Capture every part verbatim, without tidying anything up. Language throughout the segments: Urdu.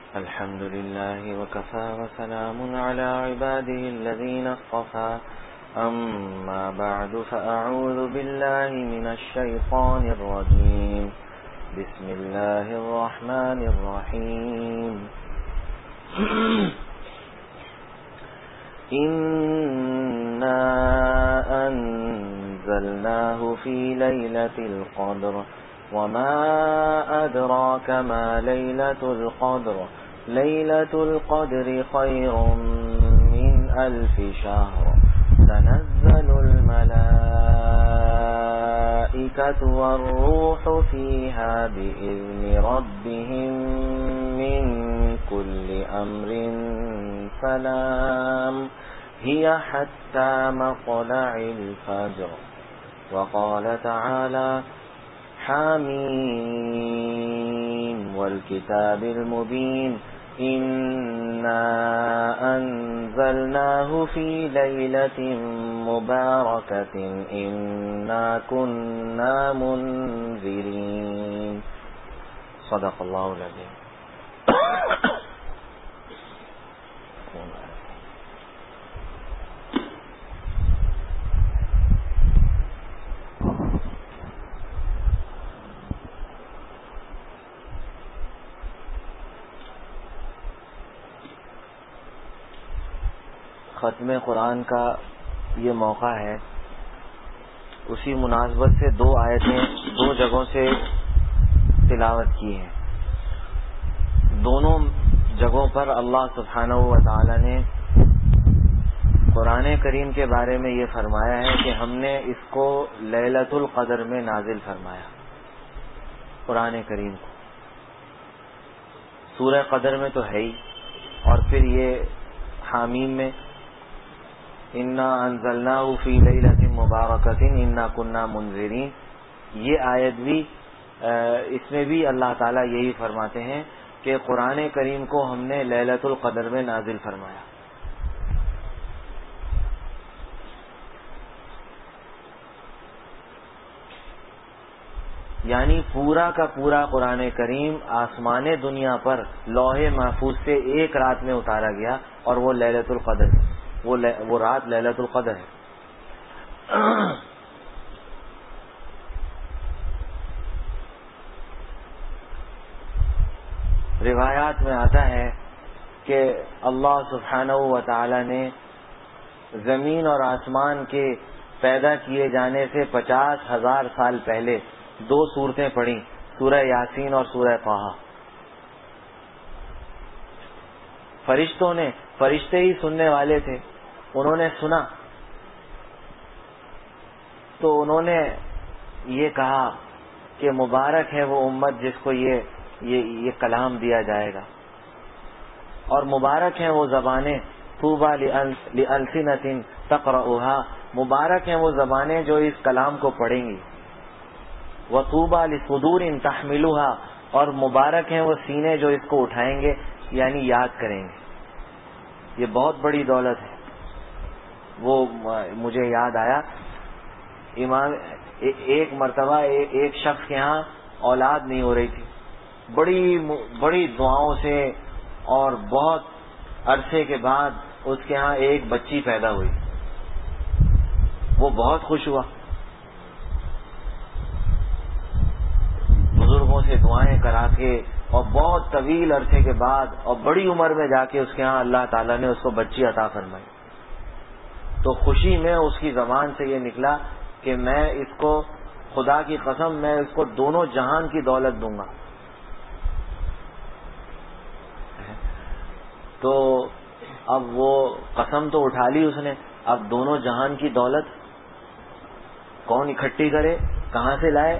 الحمد لله وكفى وسلام على عباده الذين اصطفى أما بعد فأعوذ بالله من الشيطان الرجيم بسم الله الرحمن الرحيم إنا أنزلناه في ليلة القدر وما أدراك ما ليلة القدر ليلة القدر خير من ألف شهر تنزل الملائكة والروح فيها بإذن ربهم من كل أمر سلام هي حتى مطلع الفجر. وقال تعالى حامين والكتاب المبين إنا أنزلناه في ليلة مباركة إنا كنا منذرين. صدق الله العظيم. ختم قرآن کا یہ موقع ہے، اسی مناسبت سے دو آیتیں دو جگہوں سے تلاوت کی ہیں. دونوں جگہوں پر اللہ سبحانہ و تعالی نے قرآن کریم کے بارے میں یہ فرمایا ہے کہ ہم نے اس کو لیلۃ القدر میں نازل فرمایا. قرآن کریم کو سورہ قدر میں تو ہے ہی، اور پھر یہ حامیم میں انا انزلناہ فی لیلۃ مبارکۃ انا کنا منذرین، یہ آیت بھی اس میں بھی اللہ تعالیٰ یہی فرماتے ہیں کہ قرآن کریم کو ہم نے لیلۃ القدر میں نازل فرمایا. یعنی پورا کا پورا قرآن کریم آسمان دنیا پر لوح محفوظ سے ایک رات میں اتارا گیا، اور وہ لیلۃ القدر وہ وہ رات لیلۃ القدر ہے. روایات میں آتا ہے کہ اللہ سبحانہ و تعالی نے زمین اور آسمان کے پیدا کیے جانے سے پچاس ہزار سال پہلے دو صورتیں پڑھی، سورہ یاسین اور سورہ طٰہٰ. فرشتوں نے فرشتے ہی سننے والے تھے، انہوں نے سنا تو انہوں نے یہ کہا کہ مبارک ہے وہ امت جس کو یہ یہ یہ کلام دیا جائے گا، اور مبارک ہیں وہ زبانیں طوبیٰ لألسنۃ تقرؤها، مبارک ہیں وہ زبانیں جو اس کلام کو پڑھیں گی. وطوبیٰ لصدور تحملها، اور مبارک ہیں وہ سینے جو اس کو اٹھائیں گے، یعنی یاد کریں گے. یہ بہت بڑی دولت ہے. وہ مجھے یاد آیا، امام ایک مرتبہ ایک شخص کے ہاں اولاد نہیں ہو رہی تھی، بڑی بڑی دعاؤں سے اور بہت عرصے کے بعد اس کے ہاں ایک بچی پیدا ہوئی. وہ بہت خوش ہوا، بزرگوں سے دعائیں کرا کے اور بہت طویل عرصے کے بعد اور بڑی عمر میں جا کے اس کے ہاں اللہ تعالیٰ نے اس کو بچی عطا فرمائی. تو خوشی میں اس کی زبان سے یہ نکلا کہ میں اس کو خدا کی قسم میں اس کو دونوں جہان کی دولت دوں گا. تو اب وہ قسم تو اٹھا لی اس نے، اب دونوں جہان کی دولت کون اکٹھی کرے، کہاں سے لائے؟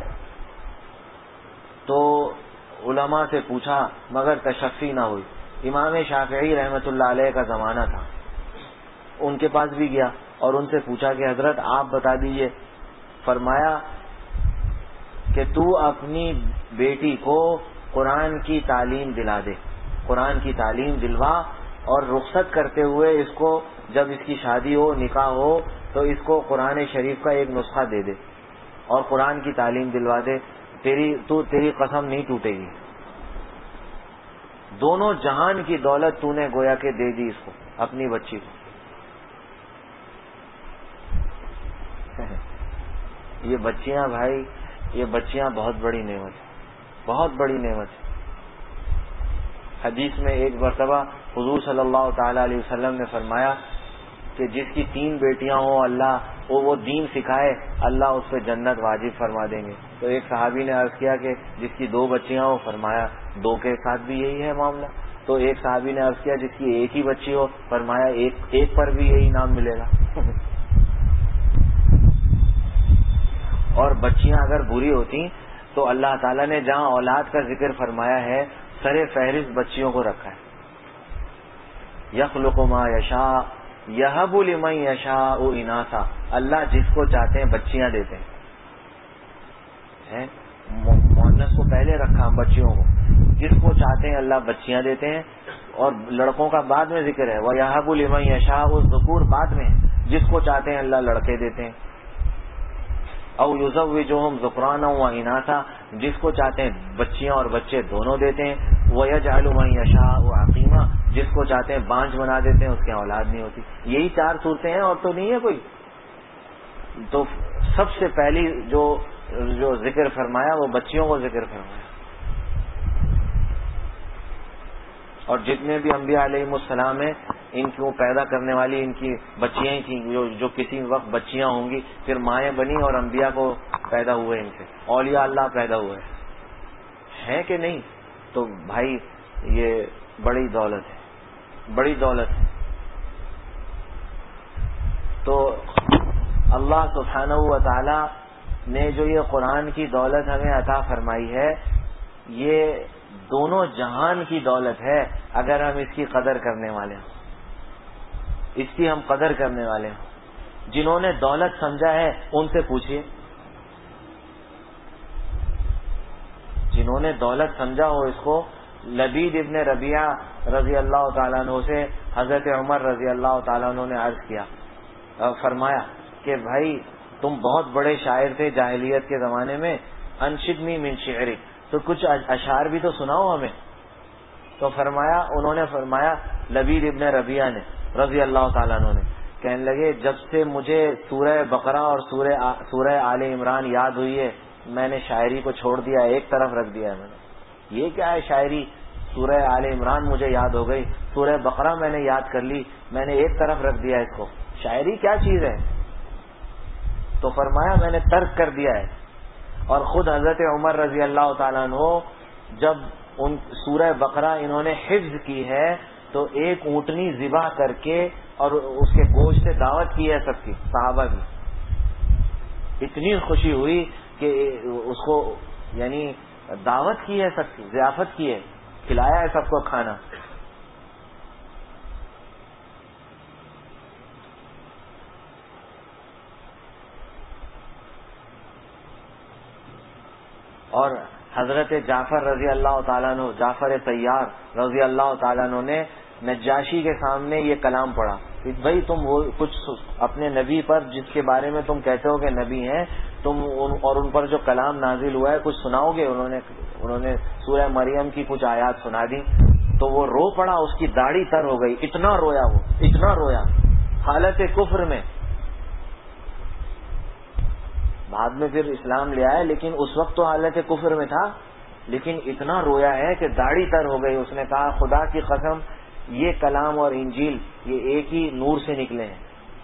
تو علماء سے پوچھا مگر تشفی نہ ہوئی. امام شافعی رحمۃ اللہ علیہ کا زمانہ تھا، ان کے پاس بھی گیا اور ان سے پوچھا کہ حضرت آپ بتا دیجئے. فرمایا کہ تو اپنی بیٹی کو قرآن کی تعلیم دلا دے، قرآن کی تعلیم دلوا، اور رخصت کرتے ہوئے اس کو جب اس کی شادی ہو، نکاح ہو، تو اس کو قرآن شریف کا ایک نسخہ دے دے اور قرآن کی تعلیم دلوا دے. تیری تو تیری قسم نہیں ٹوٹے گی. دونوں جہان کی دولت تو نے گویا کہ دے دی اس کو، اپنی بچی کو. یہ بچیاں بھائی، یہ بچیاں بہت بڑی نعمت ہے، بہت بڑی نعمت ہے. حدیث میں ایک مرتبہ حضور صلی اللہ تعالی علیہ وسلم نے فرمایا کہ جس کی تین بیٹیاں ہوں اللہ وہ وہ دین سکھائے، اللہ اس پہ جنت واجب فرما دیں گے. تو ایک صحابی نے عرض کیا کہ جس کی دو بچیاں ہوں، فرمایا دو کے ساتھ بھی یہی ہے معاملہ. تو ایک صحابی نے عرض کیا جس کی ایک ہی بچی ہو، فرمایا ایک ایک پر بھی یہی نام ملے گا. اور بچیاں اگر بری ہوتی تو اللہ تعالیٰ نے جہاں اولاد کا ذکر فرمایا ہے سر فہرست بچیوں کو رکھا ہے. یخلق ما یشاء یہب لمن یشاء اناثا، اللہ جس کو چاہتے ہیں بچیاں دیتے ہیں. مؤنث کو پہلے رکھا ہم بچیوں کو، جس کو چاہتے ہیں اللہ بچیاں دیتے ہیں. اور لڑکوں کا بعد میں ذکر ہے، وَيَهَبُ لِمَن يَشَاءُ الذُّكُورَ بعد میں، جس کو چاہتے ہیں اللہ لڑکے دیتے ہیں. او یزوجہم ذکرانا و اناثا، جس کو چاہتے ہیں بچیاں اور بچے دونوں دیتے ہیں. ویجعل من یشاء عقیما، جس کو چاہتے ہیں بانجھ بنا دیتے ہیں، اس کی اولاد نہیں ہوتی. یہی چار صورتیں ہیں اور تو نہیں ہے کوئی. تو سب سے پہلی جو جو ذکر فرمایا وہ بچیوں کو ذکر فرمایا. اور جتنے بھی انبیاء علیہ السلام ہیں ان کو پیدا کرنے والی ان کی بچیاں ہی تھیں، جو جو کسی وقت بچیاں ہوں گی پھر مائیں بنی اور انبیاء کو پیدا ہوئے، ان سے اولیاء اللہ پیدا ہوئے ہیں کہ نہیں. تو بھائی یہ بڑی دولت ہے، بڑی دولت ہے. تو اللہ سبحانہ و تعالی نے جو یہ قرآن کی دولت ہمیں عطا فرمائی ہے، یہ دونوں جہان کی دولت ہے اگر ہم اس کی قدر کرنے والے ہوں، اس کی ہم قدر کرنے والے ہوں. جنہوں نے دولت سمجھا ہے ان سے پوچھیے، جنہوں نے دولت سمجھا ہو اس کو. لبید ابن ربیعہ رضی اللہ تعالیٰ عنہ سے حضرت عمر رضی اللہ تعالیٰ عنہ نے عرض کیا، فرمایا کہ بھائی تم بہت بڑے شاعر تھے جاہلیت کے زمانے میں، انشدنی من شعرک، تو کچھ اشعار بھی تو سناؤ ہمیں. تو فرمایا انہوں نے فرمایا لبید ابن ربیعہ نے رضی اللہ تعالیٰ عنہ نے کہنے لگے جب سے مجھے سورہ بقرہ اور سورہ سورہ آل عمران یاد ہوئی ہے میں نے شاعری کو چھوڑ دیا، ایک طرف رکھ دیا ہے میں نے. یہ کیا ہے شاعری؟ سورہ آل عمران مجھے یاد ہو گئی، سورہ بقرہ میں نے یاد کر لی، میں نے ایک طرف رکھ دیا اس کو. شاعری کیا چیز ہے؟ تو فرمایا میں نے ترک کر دیا ہے. اور خود حضرت عمر رضی اللہ تعالیٰ عنہ جب ان سورہ بقرہ انہوں نے حفظ کی ہے تو ایک اونٹنی ذبح کر کے اور اس کے گوشت سے دعوت کی ہے سب کی، صحابہ کی. اتنی خوشی ہوئی کہ اس کو یعنی دعوت کی ہے سب کی، ضیافت کی ہے، کھلایا ہے سب کو کھانا. اور حضرت جعفر رضی اللہ تعالیٰ عنہ، جعفر طیار رضی اللہ تعالیٰ عنہ نے نجاشی کے سامنے یہ کلام پڑھا کہ بھائی تم وہ کچھ اپنے نبی پر جس کے بارے میں تم کہتے ہو کہ نبی ہیں تم ان اور ان پر جو کلام نازل ہوا ہے کچھ سناؤ گے؟ انہوں نے انہوں نے سورہ مریم کی کچھ آیات سنا دی تو وہ رو پڑا، اس کی داڑھی تر ہو گئی، اتنا رویا، وہ اتنا رویا حالت کفر میں. بعد میں پھر اسلام لے آئے لیکن اس وقت تو حالت کفر میں تھا، لیکن اتنا رویا ہے کہ داڑھی تر ہو گئی. اس نے کہا خدا کی قسم یہ کلام اور انجیل یہ ایک ہی نور سے نکلے ہیں.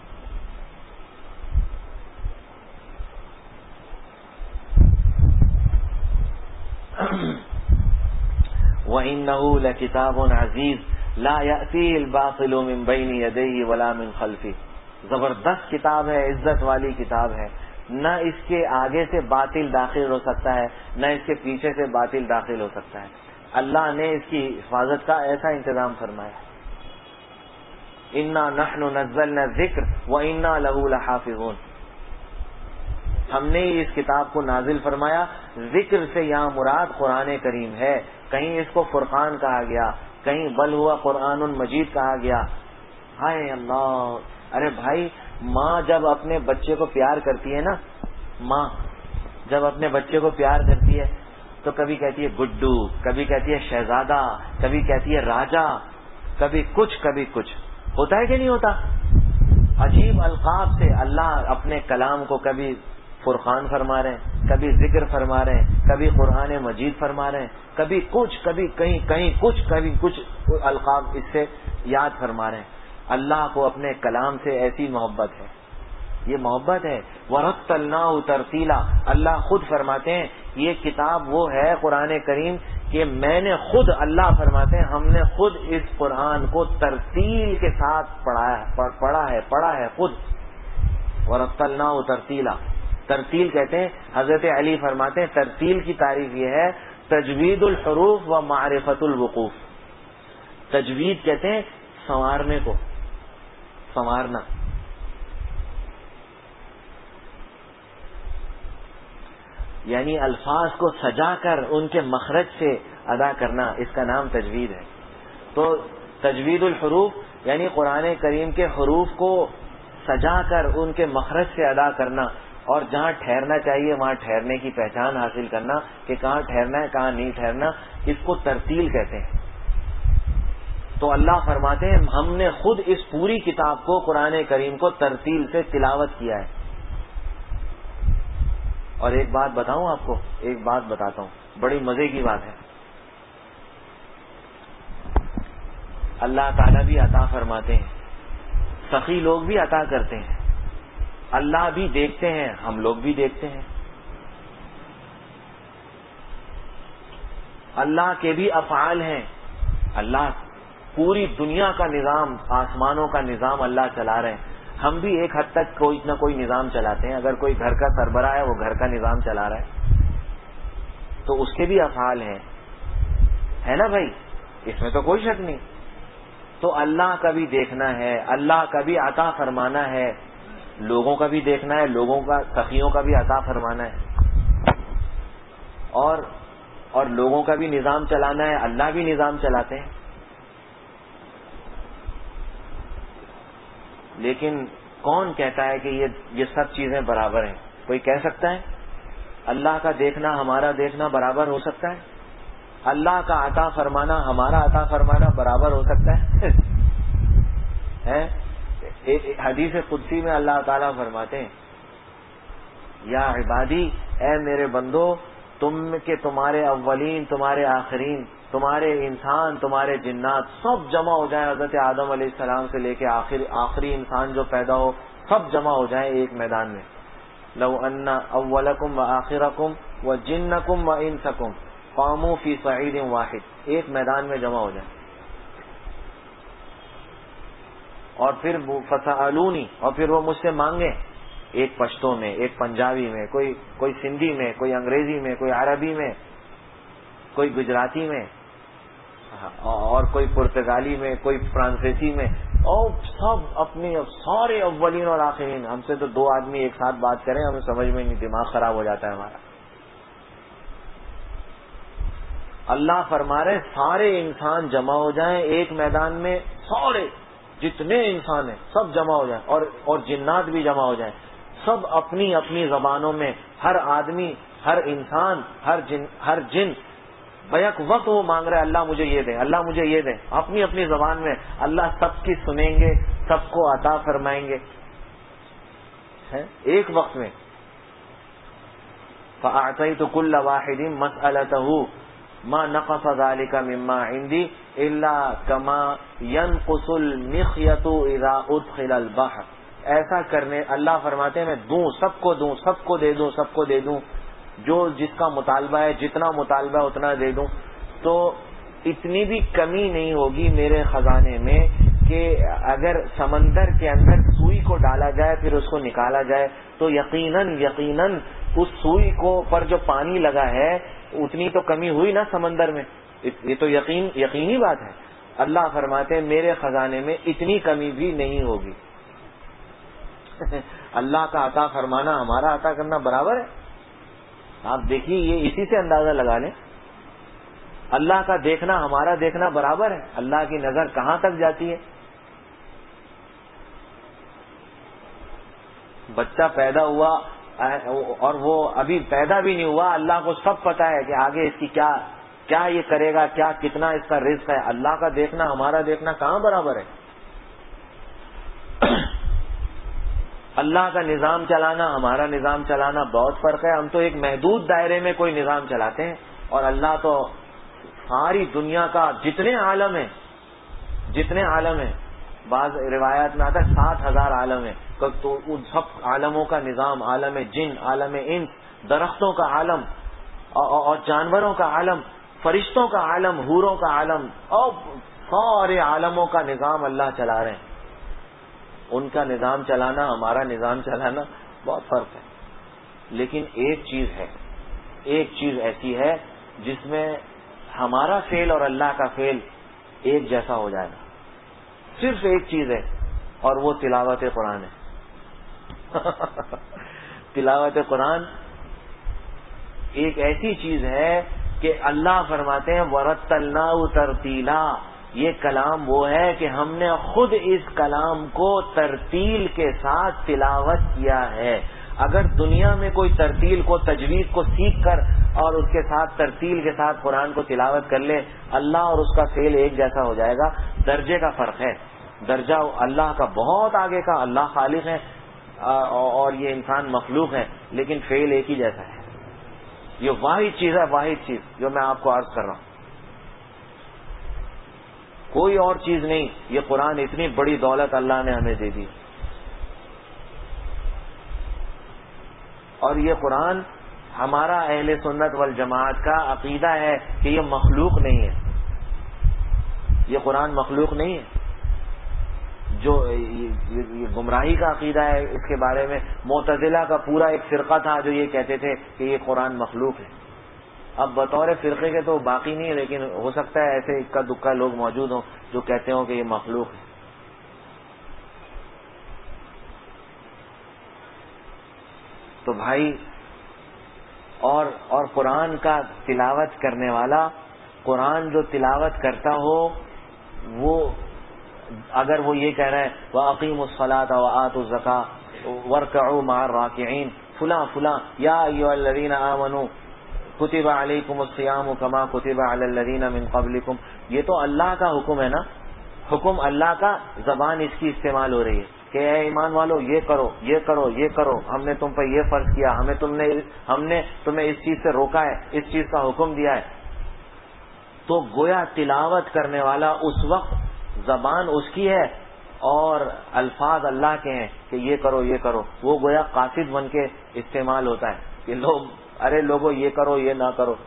وَإِنَّهُ لَكِتَابٌ عَزِيزٌ لَا يَأْتِيهِ الْبَاطِلُ مِنْ بَيْنِ يَدَيْهِ وَلَا مِنْ خَلْفِهِ. زبردست کتاب ہے، عزت والی کتاب ہے، نہ اس کے آگے سے باطل داخل ہو سکتا ہے نہ اس کے پیچھے سے باطل داخل ہو سکتا ہے. اللہ نے اس کی حفاظت کا ایسا انتظام فرمایا. اِنَّا نَحْنُ نَزَّلْنَا الذِّكْرَ وَإِنَّا لَهُ لَحَافِظُونَ. ہم نے اس کتاب کو نازل فرمایا. ذکر سے یہاں مراد قرآن کریم ہے، کہیں اس کو فرقان کہا گیا، کہیں بل ہوا قرآن مجید کہا گیا. ہائے اللہ! ارے بھائی ماں جب اپنے بچے کو پیار کرتی ہے نا، ماں جب اپنے بچے کو پیار کرتی ہے تو کبھی کہتی ہے گڈو، کبھی کہتی ہے شہزادہ، کبھی کہتی ہے راجا، کبھی کچھ کبھی کچھ. ہوتا ہے کہ نہیں ہوتا؟ عجیب القاب سے اللہ اپنے کلام کو کبھی فرقان فرما رہے ہیں، کبھی ذکر فرما رہے ہیں، کبھی قرآن مجید فرما رہے ہیں، کبھی کچھ کبھی کہیں کہیں کچھ کبھی کچھ القاب اس سے یاد فرما رہے ہیں. اللہ کو اپنے کلام سے ایسی محبت ہے، یہ محبت ہے. وَرَتَّلْنَاهُ تَرْتِيلًا، اللہ خود فرماتے ہیں یہ کتاب وہ ہے قرآن کریم کہ میں نے خود، اللہ فرماتے ہیں ہم نے خود اس قرآن کو ترتیل کے ساتھ پڑھا ہے پڑھا ہے پڑھا ہے خود. وَرَتَّلْنَاهُ تَرْتِيلًا، ترتیل کہتے ہیں. حضرت علی فرماتے ہیں ترتیل کی تعریف یہ ہے تجوید الحروف و معرفت الوقوف. تجوید کہتے ہیں سنوارنے کو، سنوارنا. یعنی الفاظ کو سجا کر ان کے مخرج سے ادا کرنا، اس کا نام تجوید ہے. تو تجوید الحروف یعنی قرآن کریم کے حروف کو سجا کر ان کے مخرج سے ادا کرنا، اور جہاں ٹھہرنا چاہیے وہاں ٹھہرنے کی پہچان حاصل کرنا کہ کہاں ٹھہرنا ہے کہاں نہیں ٹھہرنا، اس کو ترتیل کہتے ہیں. تو اللہ فرماتے ہیں ہم نے خود اس پوری کتاب کو، قرآن کریم کو ترتیل سے تلاوت کیا ہے. اور ایک بات بتاؤں آپ کو، ایک بات بتاتا ہوں، بڑی مزے کی بات ہے. اللہ تعالیٰ بھی عطا فرماتے ہیں، سخی لوگ بھی عطا کرتے ہیں، اللہ بھی دیکھتے ہیں، ہم لوگ بھی دیکھتے ہیں. اللہ کے بھی افعال ہیں. اللہ پوری دنیا کا نظام، آسمانوں کا نظام اللہ چلا رہے ہیں. ہم بھی ایک حد تک کوئی نہ کوئی نظام چلاتے ہیں. اگر کوئی گھر کا سربراہ ہے وہ گھر کا نظام چلا رہا ہے تو اس کے بھی افعال ہیں، ہے نا بھائی؟ اس میں تو کوئی شک نہیں. تو اللہ کا بھی دیکھنا ہے، اللہ کا بھی عطا فرمانا ہے، لوگوں کا بھی دیکھنا ہے، لوگوں کا، سخیوں کا بھی عطا فرمانا ہے، اور اور لوگوں کا بھی نظام چلانا ہے. اللہ بھی نظام چلاتے ہیں. لیکن کون کہتا ہے کہ یہ یہ سب چیزیں برابر ہیں؟ کوئی کہہ سکتا ہے اللہ کا دیکھنا ہمارا دیکھنا برابر ہو سکتا ہے؟ اللہ کا عطا فرمانا ہمارا عطا فرمانا برابر ہو سکتا ہے؟ حدیث قدسی میں اللہ تعالیٰ فرماتے ہیں یا عبادی، اے میرے بندو، تم کے تمہارے اولین، تمہارے آخرین، تمہارے انسان، تمہارے جنات سب جمع ہو جائیں، حضرت آدم علیہ السلام سے لے کے آخر آخری انسان جو پیدا ہو سب جمع ہو جائیں ایک میدان میں. لو ان اولکم و آخرکم و جنکم و انسکم قاموا فی صعید واحد، ایک میدان میں جمع ہو جائیں. اور پھر فسألونی، اور پھر وہ مجھ سے مانگیں، ایک پشتو میں، ایک پنجابی میں، کوئی کوئی سندھی میں، کوئی انگریزی میں، کوئی عربی میں، کوئی گجراتی میں، اور کوئی پرتگالی میں، کوئی فرانسیسی میں، اور سب اپنی سارے اولین اور آخرین. ہم سے تو دو آدمی ایک ساتھ بات کریں ہمیں سمجھ میں نہیں، دماغ خراب ہو جاتا ہے ہمارا. اللہ فرما رہے سارے انسان جمع ہو جائیں ایک میدان میں، سارے جتنے انسان ہیں سب جمع ہو جائیں، اور اور جنات بھی جمع ہو جائیں، سب اپنی اپنی زبانوں میں، ہر آدمی، ہر انسان، ہر جن ہر جن بیک وقت وہ مانگ رہے اللہ مجھے یہ دیں، اللہ مجھے یہ دیں، اپنی اپنی زبان میں. اللہ سب کی سنیں گے، سب کو عطا فرمائیں گے ایک وقت میں. فَأَعْطَيْتُ كُلَّ وَاحِدٍ مَسْأَلَتَهُ مَا نَقَصَ ذَلِكَ مِمَّا عِنْدِي إِلَّا كَمَا يَنْقُصُ الْمِخْيَطُ إِذَا أُدْخِلَ الْبَحْرَ. ایسا کرنے اللہ فرماتے ہیں میں دوں، سب کو دوں، سب کو دے دوں، سب کو دے دوں، جو جس کا مطالبہ ہے، جتنا مطالبہ ہے اتنا دے دوں. تو اتنی بھی کمی نہیں ہوگی میرے خزانے میں کہ اگر سمندر کے اندر سوئی کو ڈالا جائے پھر اس کو نکالا جائے تو یقیناً یقیناً اس سوئی کو پر جو پانی لگا ہے اتنی تو کمی ہوئی نا سمندر میں. یہ تو یقین یقینی بات ہے. اللہ فرماتے ہیں میرے خزانے میں اتنی کمی بھی نہیں ہوگی. اللہ کا عطا فرمانا ہمارا عطا کرنا برابر ہے. آپ دیکھیے یہ اسی سے اندازہ لگا لیں. اللہ کا دیکھنا ہمارا دیکھنا برابر ہے. اللہ کی نظر کہاں تک جاتی ہے. بچہ پیدا ہوا اور وہ ابھی پیدا بھی نہیں ہوا، اللہ کو سب پتا ہے کہ آگے اس کی کیا کیا یہ کرے گا، کیا کتنا اس کا رزق ہے. اللہ کا دیکھنا ہمارا دیکھنا کہاں برابر ہے؟ اللہ کا نظام چلانا ہمارا نظام چلانا بہت فرق ہے. ہم تو ایک محدود دائرے میں کوئی نظام چلاتے ہیں، اور اللہ تو ساری دنیا کا جتنے عالم ہیں جتنے عالم ہیں بعض روایات میں آتا ہے سات ہزار عالم ہے، تو ان سب عالموں کا نظام، عالم جن، عالم انس، درختوں کا عالم اور جانوروں کا عالم، فرشتوں کا عالم، حوروں کا عالم، اور سارے عالموں کا نظام اللہ چلا رہے ہیں. ان کا نظام چلانا ہمارا نظام چلانا بہت فرق ہے. لیکن ایک چیز ہے، ایک چیز ایسی ہے جس میں ہمارا فعل اور اللہ کا فعل ایک جیسا ہو جائے گا. صرف ایک چیز ہے، اور وہ تلاوت قرآن ہے. تلاوت قرآن ایک ایسی چیز ہے کہ اللہ فرماتے ہیں وَرَتَّلْنَاهُ تَرْتِيلًا. یہ کلام وہ ہے کہ ہم نے خود اس کلام کو ترتیل کے ساتھ تلاوت کیا ہے. اگر دنیا میں کوئی ترتیل کو، تجوید کو سیکھ کر اور اس کے ساتھ ترتیل کے ساتھ قرآن کو تلاوت کر لے، اللہ اور اس کا فعل ایک جیسا ہو جائے گا. درجے کا فرق ہے، درجہ اللہ کا بہت آگے کا. اللہ خالق ہے اور یہ انسان مخلوق ہے، لیکن فعل ایک ہی جیسا ہے. یہ واحد چیز ہے، واحد چیز جو میں آپ کو عرض کر رہا ہوں، کوئی اور چیز نہیں. یہ قرآن اتنی بڑی دولت اللہ نے ہمیں دے دی، اور یہ قرآن ہمارا اہل سنت والجماعت کا عقیدہ ہے کہ یہ مخلوق نہیں ہے. یہ قرآن مخلوق نہیں ہے. جو یہ گمراہی کا عقیدہ ہے، اس کے بارے میں معتزلہ کا پورا ایک فرقہ تھا جو یہ کہتے تھے کہ یہ قرآن مخلوق ہے. اب بطور فرقے کے تو باقی نہیں ہے، لیکن ہو سکتا ہے ایسے اکا دکا لوگ موجود ہوں جو کہتے ہوں کہ یہ مخلوق ہے. تو بھائی اور اور قرآن کا تلاوت کرنے والا، قرآن جو تلاوت کرتا ہو، وہ اگر وہ یہ کہہ رہا ہے وَأَقِيمُوا الصَّلَاةَ وَآتُوا الزَّكَاةَ وَارْكَعُوا مَعَ الرَّاكِعِينَ فلاں فلاں یا ایھا الذین آمنوا کتب علیکم الصیام کما کتب علی الذین من قبلکم، یہ تو اللہ کا حکم ہے نا. حکم اللہ کا، زبان اس کی استعمال ہو رہی ہے کہ اے ایمان والو یہ کرو یہ کرو یہ کرو، ہم نے تم پر یہ فرض کیا، ہمیں تم نے ہم نے تمہیں اس چیز سے روکا ہے، اس چیز کا حکم دیا ہے. تو گویا تلاوت کرنے والا اس وقت زبان اس کی ہے اور الفاظ اللہ کے ہیں کہ یہ کرو یہ کرو. وہ گویا قاصد بن کے استعمال ہوتا ہے کہ لوگ ارے لوگوں یہ کرو یہ نہ کرو.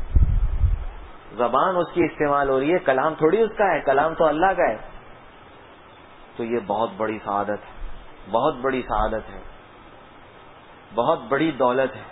زبان اس کی استعمال ہو رہی ہے، کلام تھوڑی اس کا ہے، کلام تو اللہ کا ہے. تو یہ بہت بڑی سعادت ہے، بہت بڑی سعادت ہے، بہت بڑی دولت ہے.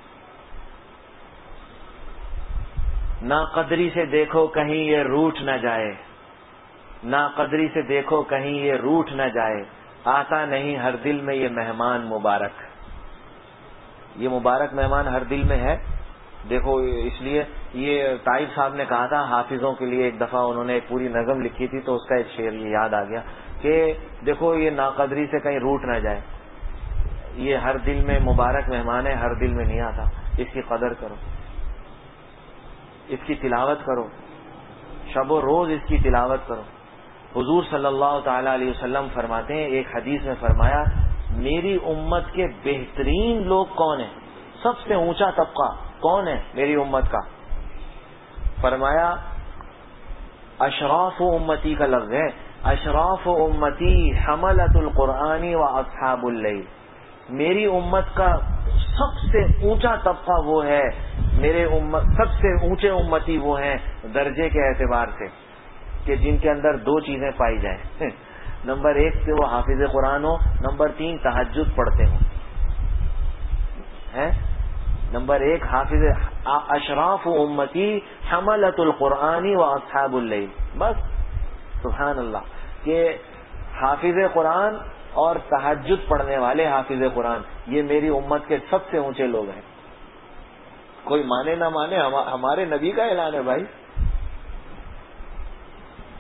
ناقدری سے دیکھو کہیں یہ روٹھ نہ جائے، ناقدری سے دیکھو کہیں یہ روٹھ نہ جائے، آتا نہیں ہر دل میں یہ مہمان مبارک. یہ مبارک مہمان ہر دل میں ہے. دیکھو اس لیے یہ طائف صاحب نے کہا تھا حافظوں کے لیے، ایک دفعہ انہوں نے ایک پوری نظم لکھی تھی تو اس کا ایک شعر یہ یاد آ گیا کہ دیکھو یہ ناقدری سے کہیں روٹ نہ جائے، یہ ہر دل میں مبارک مہمان ہے، ہر دل میں نہیں آتا. اس کی قدر کرو، اس کی تلاوت کرو، شب و روز اس کی تلاوت کرو. حضور صلی اللہ تعالی علیہ وسلم فرماتے ہیں، ایک حدیث میں فرمایا میری امت کے بہترین لوگ کون ہیں، سب سے اونچا طبقہ کون ہے میری امت کا؟ فرمایا اشراف امتی کا لفظ ہے، اشراف امتی حملۃ القرآن و اصحاب اللیل. میری امت کا سب سے اونچا طبقہ وہ ہے، میرے امت سب سے اونچے امتی وہ ہیں درجے کے اعتبار سے کہ جن کے اندر دو چیزیں پائی جائیں. نمبر ایک کہ وہ حافظ قرآن ہو، نمبر تین تہجد پڑھتے ہوں. نمبر ایک حافظ، اشراف امتی حملۃ القرآن و اصحاب اللیل. بس سبحان اللہ کہ حافظ قرآن اور تہجد پڑھنے والے حافظ قرآن، یہ میری امت کے سب سے اونچے لوگ ہیں. کوئی مانے نہ مانے، ہمارے نبی کا اعلان ہے بھائی.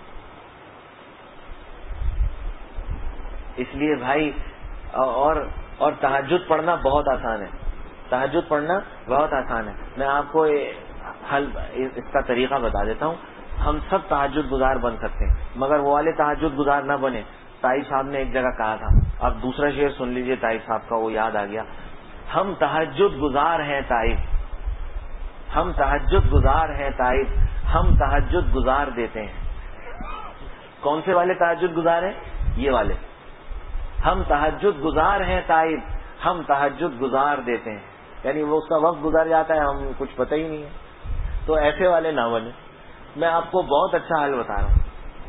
اس لیے بھائی اور اور تہجد پڑھنا بہت آسان ہے. تہجد پڑھنا بہت آسان ہے. میں آپ کو حل اس کا طریقہ بتا دیتا ہوں. ہم سب تہجد گزار بن سکتے ہیں, مگر وہ والے تہجد گزار نہ بنے. طائف صاحب نے ایک جگہ کہا تھا, اب دوسرا شعر سن لیجئے طائف صاحب کا, وہ یاد آ گیا. ہم تہجد گزار ہیں طائف, ہم تہجد گزار ہیں طائف, ہم تہجد گزار دیتے ہیں. کون سے والے تہجد گزار ہیں؟ یہ والے. ہم تہجد گزار ہیں طائف, ہم تہجد گزار دیتے ہیں. یعنی وہ اس کا وقت گزر جاتا ہے, ہم کچھ پتہ ہی نہیں ہے. تو ایسے والے نہ بنے. میں آپ کو بہت اچھا حل بتا رہا ہوں.